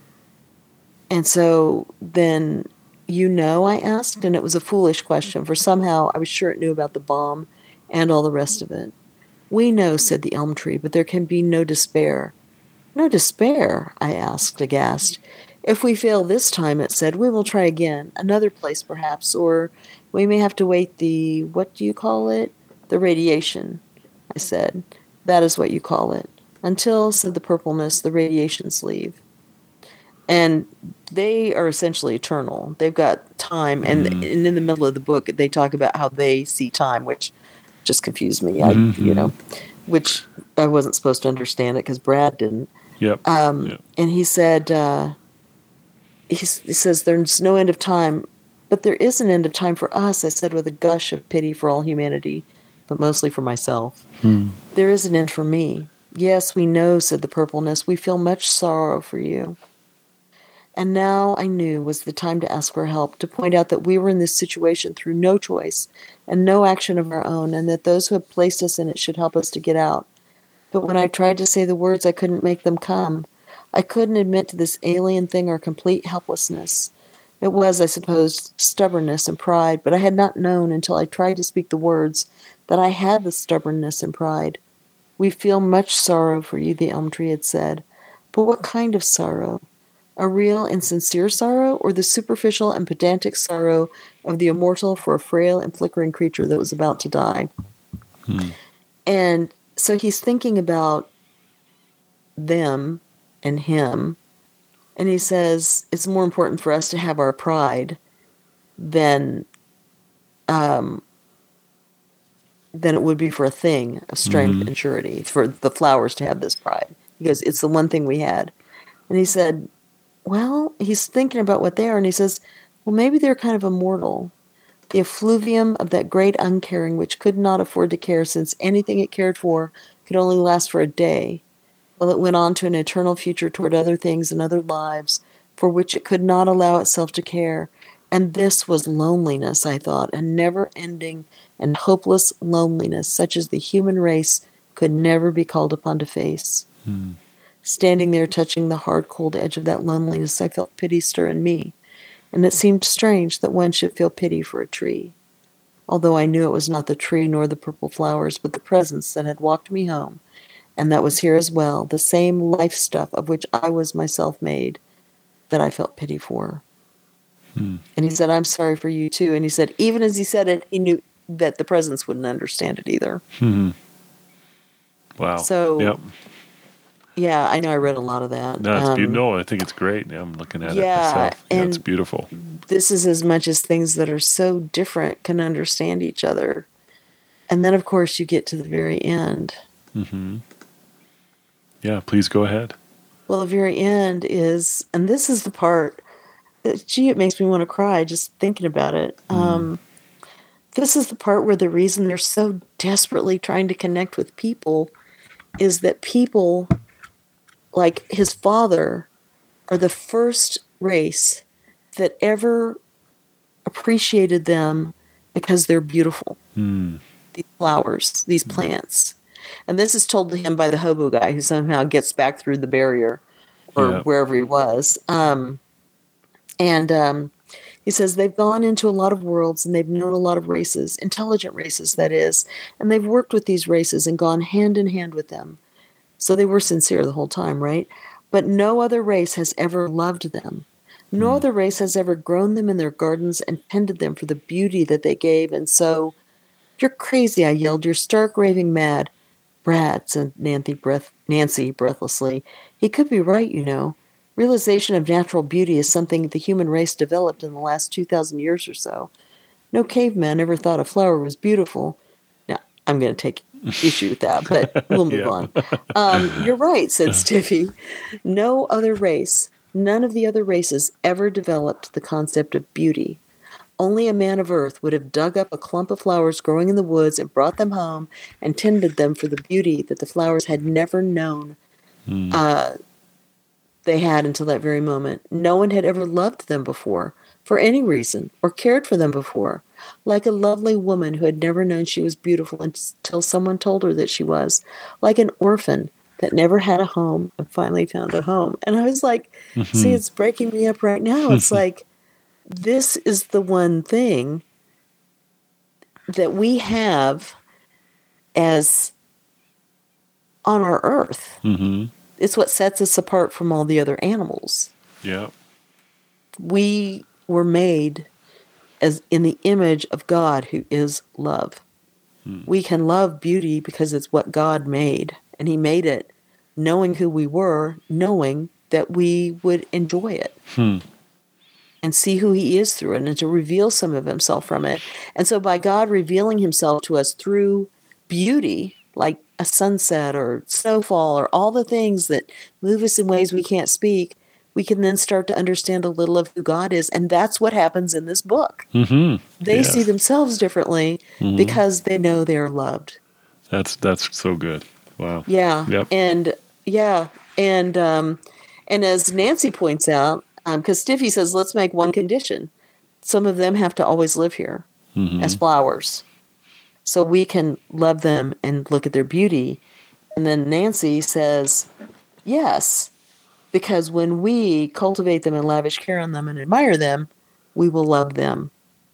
And so then, you know, I asked, and it was a foolish question, for somehow I was sure it knew about the bomb and all the rest of it. We know, said the elm tree, but there can be no despair. No despair, I asked, aghast. If we fail this time, it said, we will try again, another place perhaps, or we may have to wait the, what do you call it? The radiation, I said. That is what you call it. Until, said the purple mist, the radiations leave. And they are essentially eternal. They've got time, and, Mm-hmm. and in the middle of the book, they talk about how they see time, which just confused me. Mm-hmm. I, you know, which I wasn't supposed to understand it because Brad didn't. Yep. Um, yep. And he said, uh, he, he says, there's no end of time, but there is an end of time for us, I said with a gush of pity for all humanity, but mostly for myself. Hmm. There is an end for me. Yes, we know, said the purpleness. We feel much sorrow for you. And now I knew was the time to ask for help, to point out that we were in this situation through no choice and no action of our own, and that those who had placed us in it should help us to get out. But when I tried to say the words, I couldn't make them come. I couldn't admit to this alien thing our complete helplessness. It was, I suppose, stubbornness and pride, but I had not known until I tried to speak the words that I had the stubbornness and pride. We feel much sorrow for you, the elm tree had said. But what kind of sorrow? A real and sincere sorrow, or the superficial and pedantic sorrow of the immortal for a frail and flickering creature that was about to die? Hmm. And so he's thinking about them and him, and he says it's more important for us to have our pride than um, than it would be for a thing of strength Mm-hmm. and surety, for the flowers to have this pride. He goes, it's the one thing we had. And he said, well, he's thinking about what they are, and he says, well, maybe they're kind of immortal. The effluvium of that great uncaring which could not afford to care, since anything it cared for could only last for a day, while it went on to an eternal future toward other things and other lives for which it could not allow itself to care. And this was loneliness, I thought, a never-ending and hopeless loneliness, such as the human race could never be called upon to face. Hmm. Standing there touching the hard, cold edge of that loneliness, I felt pity stir in me, and it seemed strange that one should feel pity for a tree, although I knew it was not the tree nor the purple flowers, but the presence that had walked me home, and that was here as well, the same life stuff of which I was myself made, that I felt pity for. Hmm. And he said, I'm sorry for you too. And he said, even as he said it, he knew that the presence wouldn't understand it either. Hmm. Wow. So, yep. yeah, I know I read a lot of that. No, it's Um, beautiful. No, I think it's great. Yeah, I'm looking at yeah, it myself. Yeah, it's and beautiful. this is as much as things that are so different can understand each other. And then, of course, you get to the very end. Mm-hmm. Yeah, please go ahead. Well, the very end is, and this is the part that, gee, it makes me want to cry just thinking about it. Mm. Um, this is the part where the reason they're so desperately trying to connect with people is that people, like his father, are the first race that ever appreciated them because they're beautiful. Mm. These flowers, these plants. And this is told to him by the hobo guy who somehow gets back through the barrier or Yeah. wherever he was. Um, and um, he says they've gone into a lot of worlds and they've known a lot of races, intelligent races, that is, and they've worked with these races and gone hand in hand with them. So they were sincere the whole time, right? But no other race has ever loved them. No Mm. other race has ever grown them in their gardens and tended them for the beauty that they gave. And so, you're crazy, I yelled. You're stark raving mad. Brad, said Nancy, breath, Nancy breathlessly. He could be right, you know. Realization of natural beauty is something the human race developed in the last two thousand years or so. No caveman ever thought a flower was beautiful. Now, I'm going to take issue with that, but we'll move Yeah. on. Um, you're right, said Stiffy. No other race, none of the other races ever developed the concept of beauty. Only a man of earth would have dug up a clump of flowers growing in the woods and brought them home and tended them for the beauty that the flowers had never known Mm. uh, they had until that very moment. No one had ever loved them before for any reason or cared for them before, like a lovely woman who had never known she was beautiful until someone told her that she was, like an orphan that never had a home and finally found a home. And I was like, see, Mhm. it's breaking me up right now. It's like, this is the one thing that we have as on our earth. Mhm. It's what sets us apart from all the other animals. Yeah. We were made as in the image of God, who is love. Hmm. We can love beauty because it's what God made, and he made it knowing who we were, knowing that we would enjoy it. Hmm. And see who he is through it, and to reveal some of himself from it. And so by God revealing himself to us through beauty, like a sunset or snowfall or all the things that move us in ways we can't speak, we can then start to understand a little of who God is. And that's what happens in this book. Mhm. They see Yes. themselves differently Mhm. because they know they're loved. That's that's so good. Wow. Yeah. Yep. And yeah. And um and as Nancy points out, um, because Stiffy says, let's make one condition. Some of them have to always live here Mhm. as flowers. So we can love them and look at their beauty. And then Nancy says, yes, because when we cultivate them and lavish care on them and admire them, we will love them.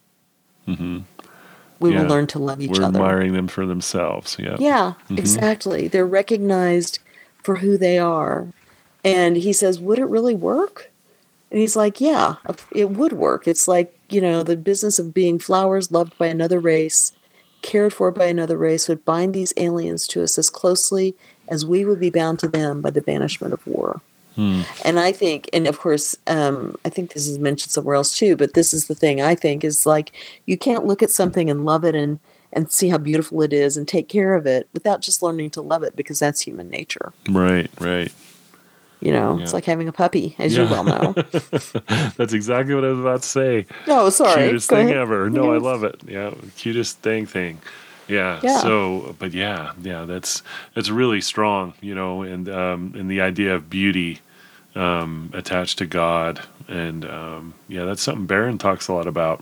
Mhm. We Yeah. will learn to love each We're other. admiring them for themselves. Yeah. Yeah, Mhm. exactly. They're recognized for who they are. And he says, would it really work? And he's like, yeah, it would work. It's like, you know, the business of being flowers loved by another race, cared for by another race, would bind these aliens to us as closely as we would be bound to them by the banishment of war. Hmm. And I think, and of course, um, I think this is mentioned somewhere else too, but this is the thing I think is like, you can't look at something and love it and, and see how beautiful it is and take care of it without just learning to love it, because that's human nature. Right. Right. You know, Yeah. it's like having a puppy, as you well know. That's exactly what I was about to say. Oh, sorry. Cutest Go thing ahead. ever. No, I Yes. love it. Yeah, cutest thing thing. Yeah. Yeah. So, but yeah, yeah, that's that's really strong, you know, and um, and the idea of beauty um, attached to God, and um, yeah, that's something Barron talks a lot about.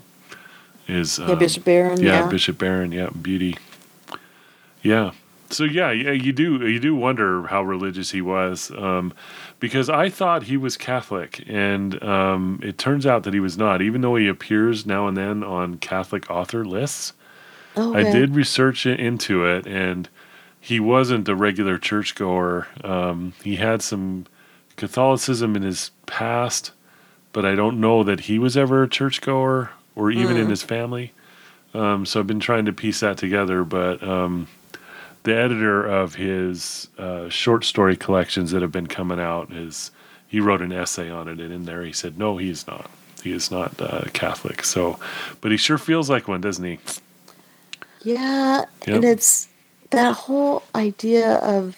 Is um, Yeah, Bishop Barron, yeah, yeah. Bishop Barron, yeah, beauty. Yeah. So yeah, yeah, you do you do wonder how religious he was, um, because I thought he was Catholic, and um, it turns out that he was not. Even though he appears now and then on Catholic author lists, Oh, I okay. did research it- into it, and he wasn't a regular churchgoer. Um, he had some Catholicism in his past, but I don't know that he was ever a churchgoer or even in Mm. his family. Um, so I've been trying to piece that together, but. Um, the editor of his uh, short story collections that have been coming out is he wrote an essay on it, and in there he said, no, he's not. He is not uh, Catholic. So, but he sure feels like one, doesn't he? Yeah, Yep. and it's that whole idea of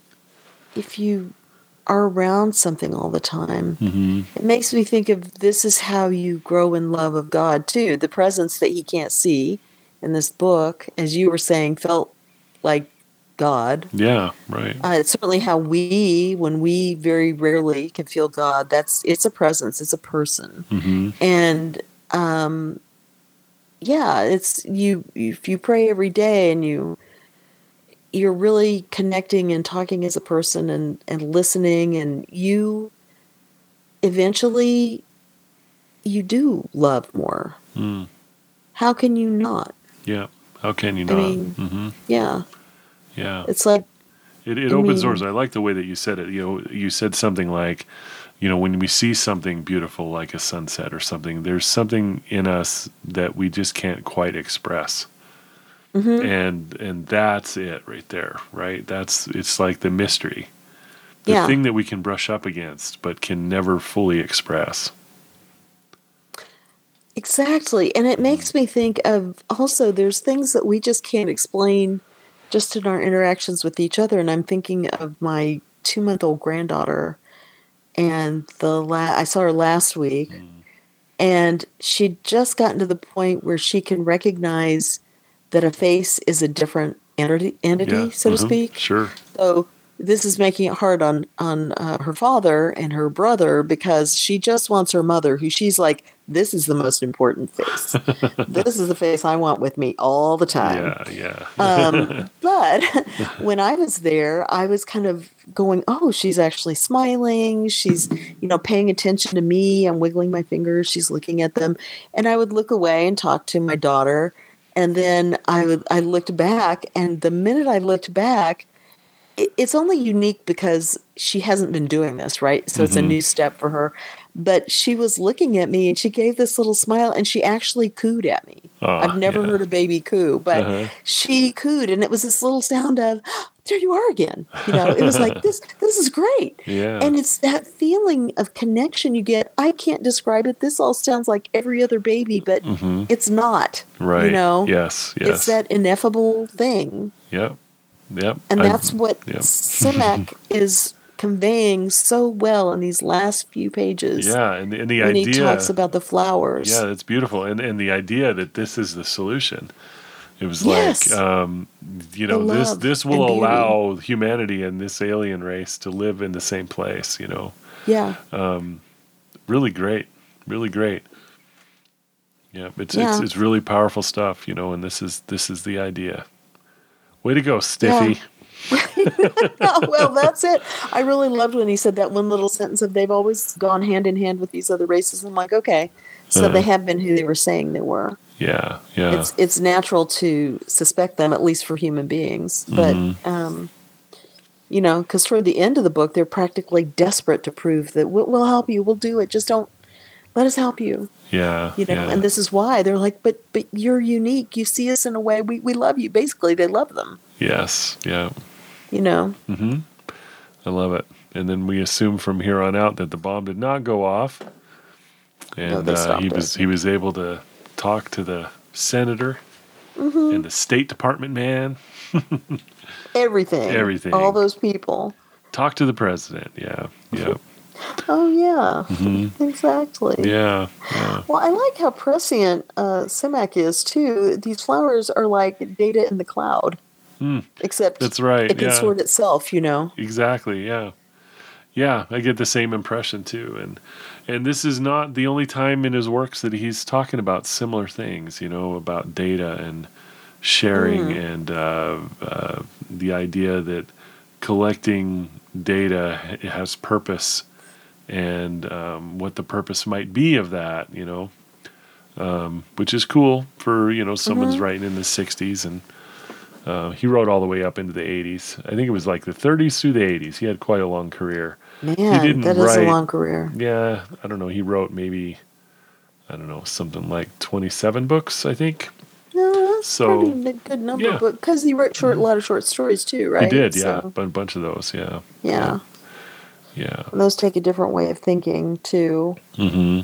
if you are around something all the time, Mm-hmm. it makes me think of this is how you grow in love of God too. The presence that he can't see in this book, as you were saying, felt like God. Yeah, right. Uh, it's certainly how we, when we very rarely can feel God, that's it's a presence, it's a person, Mm-hmm. and um, yeah, it's you. If you pray every day and you you're really connecting and talking as a person and and listening, and you eventually you do love more. Mm. How can you not? Yeah. How can you I not? mean, Mm-hmm. yeah, Yeah. it's like It, it I opens doors. mean, I like the way that you said it. You know, you said something like, you know, when we see something beautiful like a sunset or something, there's something in us that we just can't quite express. mhm. And and that's it right there, right? That's it's like the mystery. The Yeah. thing that we can brush up against but can never fully express. Exactly. And it makes me think of also there's things that we just can't explain just in our interactions with each other. And I'm thinking of my two month old granddaughter, and the la- I saw her last week, Mm. And she'd just gotten to the point where she can recognize that a face is a different entity, entity Yeah. so to Mm-hmm. speak. Sure. So this is making it hard on on uh, her father and her brother because she just wants her mother, who she's like, this is the most important face. This is the face I want with me all the time. Yeah. Yeah. Um, but when I was there, I was kind of going, oh, she's actually smiling. She's, you know, paying attention to me. I'm wiggling my fingers. She's looking at them. And I would look away and talk to my daughter. And then I would, I looked back. And the minute I looked back, it, it's only unique because she hasn't been doing this, right? So it's a Mm-hmm. new step for her. But she was looking at me and she gave this little smile and she actually cooed at me. Oh, I've never yeah. heard a baby coo, but Uh-huh. she cooed, and it was this little sound of, there you are again. You know, it was like, this, this is great. Yeah. And it's that feeling of connection you get. I can't describe it. This all sounds like every other baby, but Mm-hmm. it's not, Right. you know, Yes. Yes. it's that ineffable thing. Yep. Yep. And I- that's what yep. Simak is conveying so well in these last few pages. Yeah. And, and the When idea. he talks about the flowers. Yeah, that's beautiful. And and the idea that this is the solution. It was Yes. like, um, you know, The this love this will and beauty. allow humanity and this alien race to live in the same place. You know, Yeah. really great, really great. Yeah, it's it's Yeah. it's really powerful stuff. You know, and this is this is the idea. Way to go, Stiffy. Oh, well, that's it. I really loved when he said that one little sentence of they've always gone hand in hand with these other races. I'm like, okay, so Uh-huh. they have been who they were saying they were. Yeah, yeah, It's it's natural to suspect them, at least for human beings. But Mm-hmm. um, you know, because toward the end of the book, they're practically desperate to prove that we'll, we'll help you, we'll do it. Just don't let us help you. yeah, You know, yeah. and this is why they're like, but but you're unique. You see us in a way we we love you. Basically, they love them. Yes, yeah. You know. Mm-hmm. I love it. And then we assume from here on out that the bomb did not go off, and they uh, stopped he it. was he was able to talk to the senator Mm-hmm. and the State Department man, Everything. Everything. All those people. talk to the president. Yeah, yeah, Oh yeah, Mm-hmm. exactly. yeah, yeah. Well, I like how prescient uh, Simak is too. These flowers are like data in the cloud, Hmm. except That's right. it can Yeah, sort itself. You know. exactly. Yeah, yeah. I get the same impression too. And and this is not the only time in his works that he's talking about similar things. You know, about data and sharing Mm. and uh, uh, the idea that collecting data ha- has purpose and um, what the purpose might be of that. You know, um, which is cool for you know someone's Mm-hmm. writing in the sixties and. Uh, he wrote all the way up into the eighties. I think it was like the thirties through the eighties. He had quite a long career. Man, didn't that is a write- long career. Yeah, I don't know. He wrote maybe, I don't know, something like twenty-seven books, I think. No, that's So, pretty a good number, yeah. but because he wrote short, a lot of short stories too, right? He did, yeah. So, A bunch of those, yeah. yeah. Yeah. And those take a different way of thinking too. Mm-hmm.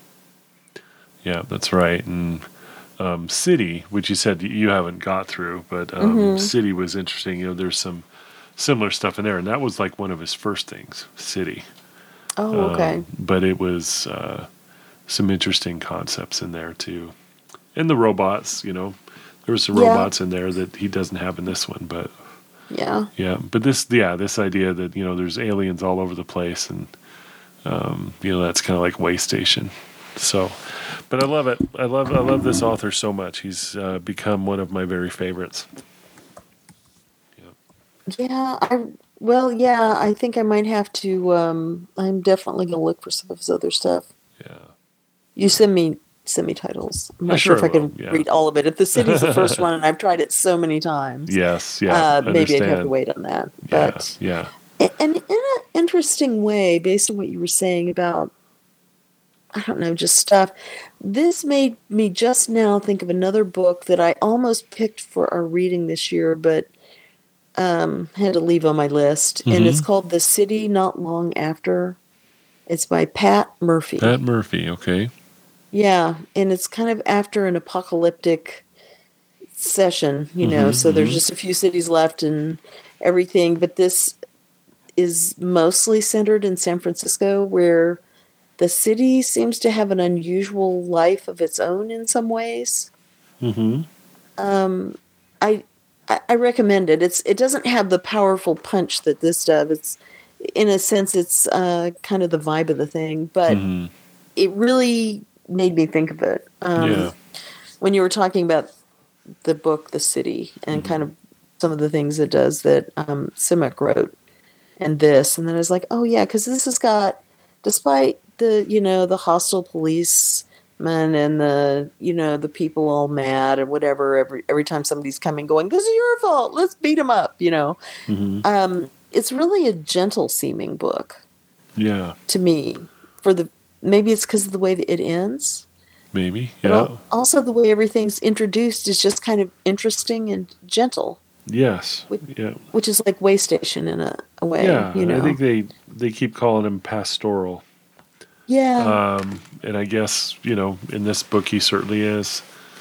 Yeah, that's right. And um, City, which you said you haven't got through, but um, Mhm. City was interesting. You know, there's some similar stuff in there. And that was like one of his first things, City. Oh, okay. Um, but it was uh, some interesting concepts in there too, and the robots. You know, there was some Yeah. robots in there that he doesn't have in this one. But Yeah. yeah, but this, yeah, this idea that you know there's aliens all over the place, and um, you know that's kind of like Way Station. So, but I love it. I love I love this author so much. He's uh, become one of my very favorites. Yeah, I well, yeah, I think I might have to um I'm definitely gonna look for some of his other stuff. Yeah. You send me send me titles. I'm I not sure sure if I can will, yeah. read all of it. If the city's the first one and I've tried it so many times. Yes. Yeah. uh, maybe I'd have to understand. wait on that. Yeah. But Yeah. a- and in an interesting way, based on what you were saying about I don't know, just stuff. This made me just now think of another book that I almost picked for our reading this year, but um, had to leave on my list. And it's Mhm. called The City Not Long After. It's by Pat Murphy. Pat Murphy. Okay. Yeah, and it's kind of after an apocalyptic session, you know, Mhm, so there's mhm. just a few cities left and everything, but this is mostly centered in San Francisco where the city seems to have an unusual life of its own in some ways. Mm-hmm. Um, I, I I recommend it. It's it doesn't have the powerful punch that this does. It's in a sense it's uh, kind of the vibe of the thing, but Mm-hmm. it really made me think of it. Um, Yeah. when you were talking about the book, The City, and Mm-hmm. kind of some of the things it does that um, Simek wrote, and this, and then I was like, oh yeah, because this has got, despite the you know the hostile policemen and the you know the people all mad and whatever every every time somebody's coming going, this is your fault, let's beat them up, you know. Mm-hmm. Um, it's really a gentle seeming book Yeah. to me. For the maybe it's because of the way that it ends. Maybe. But Yeah. al- also the way everything's introduced is just kind of interesting and gentle, Yes. which, Yeah. which is like Waystation in a, a way, Yeah. you I know. think they they keep calling him pastoral. Yeah. Um, and I guess, you know, in this book he certainly is.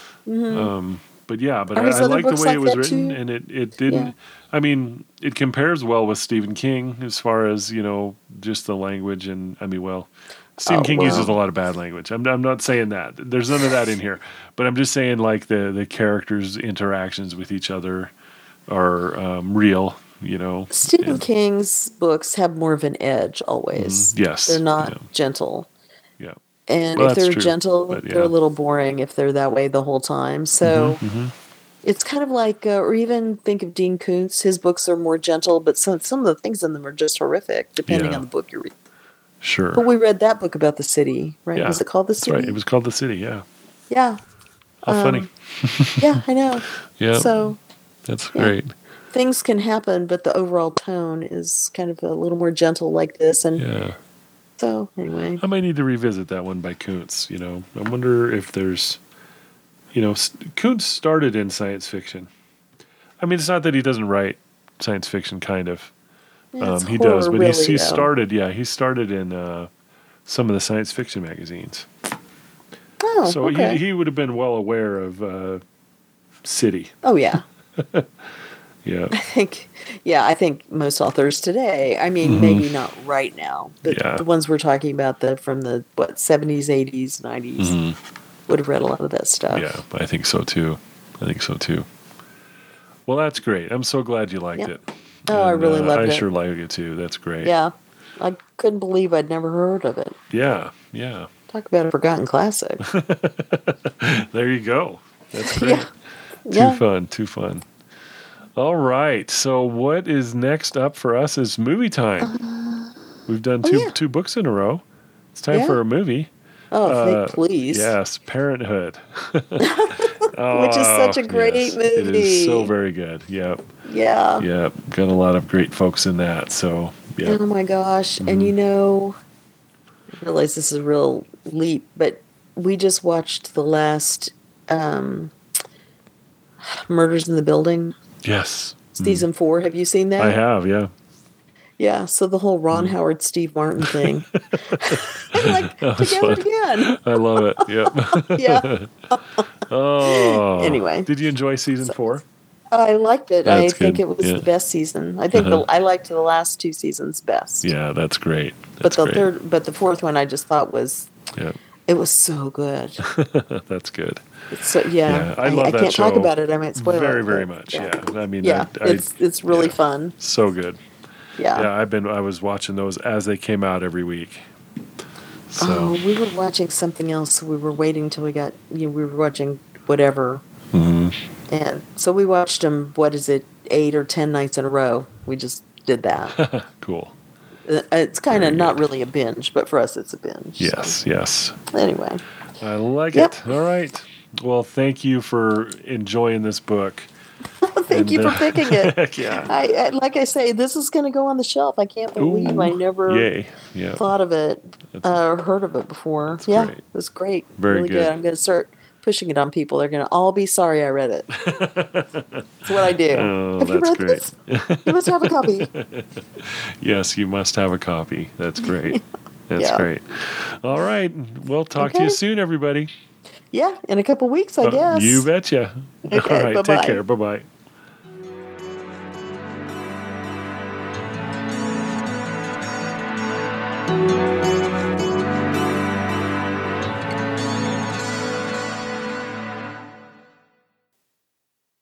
hmm Um, but yeah, but Are I, his I other like the books way it like was that written, too? and it, it Yeah. didn't. I mean, it compares well with Stephen King as far as you know, just the language, and I mean, well, Stephen Oh King uses a well. lot of bad language. I'm I'm not saying that. There's none of that in here, but I'm just saying like the the characters' interactions with each other are um, real. You know, Stephen and King's books have more of an edge mhm, always. They're yes, not yeah, gentle. yeah. And Well, if that's they're true, gentle, but they're a yeah. little boring if they're that way the whole time. hmm So hmm it's kind of like, uh, or even think of Dean Koontz. His books are more gentle, but some some of the things in them are just horrific, depending on Yeah, the book you're reading. But sure. we read that book about the city, right? Yeah, Was it called The that's right. It City? was called The City. Yeah. Yeah. How funny. Um, yeah, I know. Yeah, So, that's yeah, great. things can happen, but the overall tone is kind of a little more gentle like this. And Yeah. so, anyway, I might need to revisit that one by Kuntz. You know, I wonder if there's, you know, s- Kuntz started in science fiction. I mean, it's not that he doesn't write science fiction, kind of. yeah, it's Um, he does, horror, but he's really, he though. started, yeah, he started in uh, some of the science fiction magazines. Oh, So he okay. he would have been well aware of uh, City. Oh, yeah. Yeah, I think, yeah, I think most authors today, I mean, hmm maybe not right now, but yeah, the ones we're talking about, the from the, what, seventies, eighties, nineties, hmm would have read a lot of that yeah. stuff. I think so too. I think so too. Well, that's great. I'm so glad you liked Yeah. it, Oh, I and really uh, I loved it. sure like it too. That's great. Yeah. I couldn't believe I'd never heard of it. Yeah, yeah. Talk about a forgotten classic. There you go. That's Yeah. great. Too Yeah. fun. Too fun. All right. So what is next up for us is movie time. Uh, We've done oh, two yeah. two books in a row. It's time Yeah. for a movie. Oh, thank Uh, please. yes, Parenthood. Which is Oh, such a great yes. It is so movie. very good. Yep. Yeah. Yep. Got a lot of great folks in that. So, yep. Oh my gosh. And hmm you know, I realize this is a real leap, but we just watched the last um, Murders in the Building, Yes. Mm. season four. Have you seen I that? have. Yeah. Yeah. So the whole Ron Mm. Howard, Steve Martin thing. I'm like, That was together fun. again. I love it. Yeah. Yep. Oh, Anyway, did you enjoy season so four? I liked it. I That's think good. it was Yeah. the best season. I think Uh-huh. the I liked the last two seasons best. Yeah, that's great. But That's the great. third, but the fourth one, I just thought was Yeah, it was so good. that's good. It's so yeah. Yeah, I I, love I that can't talk show about it. I might spoil very, it. very But much. yeah, Yeah, I mean, I, yeah. I It's it's really yeah, fun. so good. Yeah. Yeah, I've been. I was watching those as they came out every week. So, Oh, we were watching something else. We were waiting till we got. You know, we were watching whatever, hmm and so we watched them. What is it? Eight or ten nights in a row. We just did that. cool. Uh, It's kind Very of not good. really a binge, but for us, it's a binge. Yes, yes. So anyway, I like yep. it. All right. Well, thank you for enjoying this book. Thank And you for uh, picking it. heck yeah. I, I like I say, this is going to go on the shelf. I can't believe I Ooh, never yay. Yeah, thought of it that's uh, or heard of it before. that's Yeah, great. it was great. Very Really good. good. I'm going to start pushing it on people. They're going to all be sorry I read it. That's what I do. Oh, Have you that's read great. this? You must have a copy. Yes, you must have a copy. That's great. That's Yeah. great. All right. We'll talk to you Okay. soon, everybody. Yeah, in a couple weeks, I Uh, guess. you betcha. All Okay, right. Take bye-bye. care. Bye bye. Bye.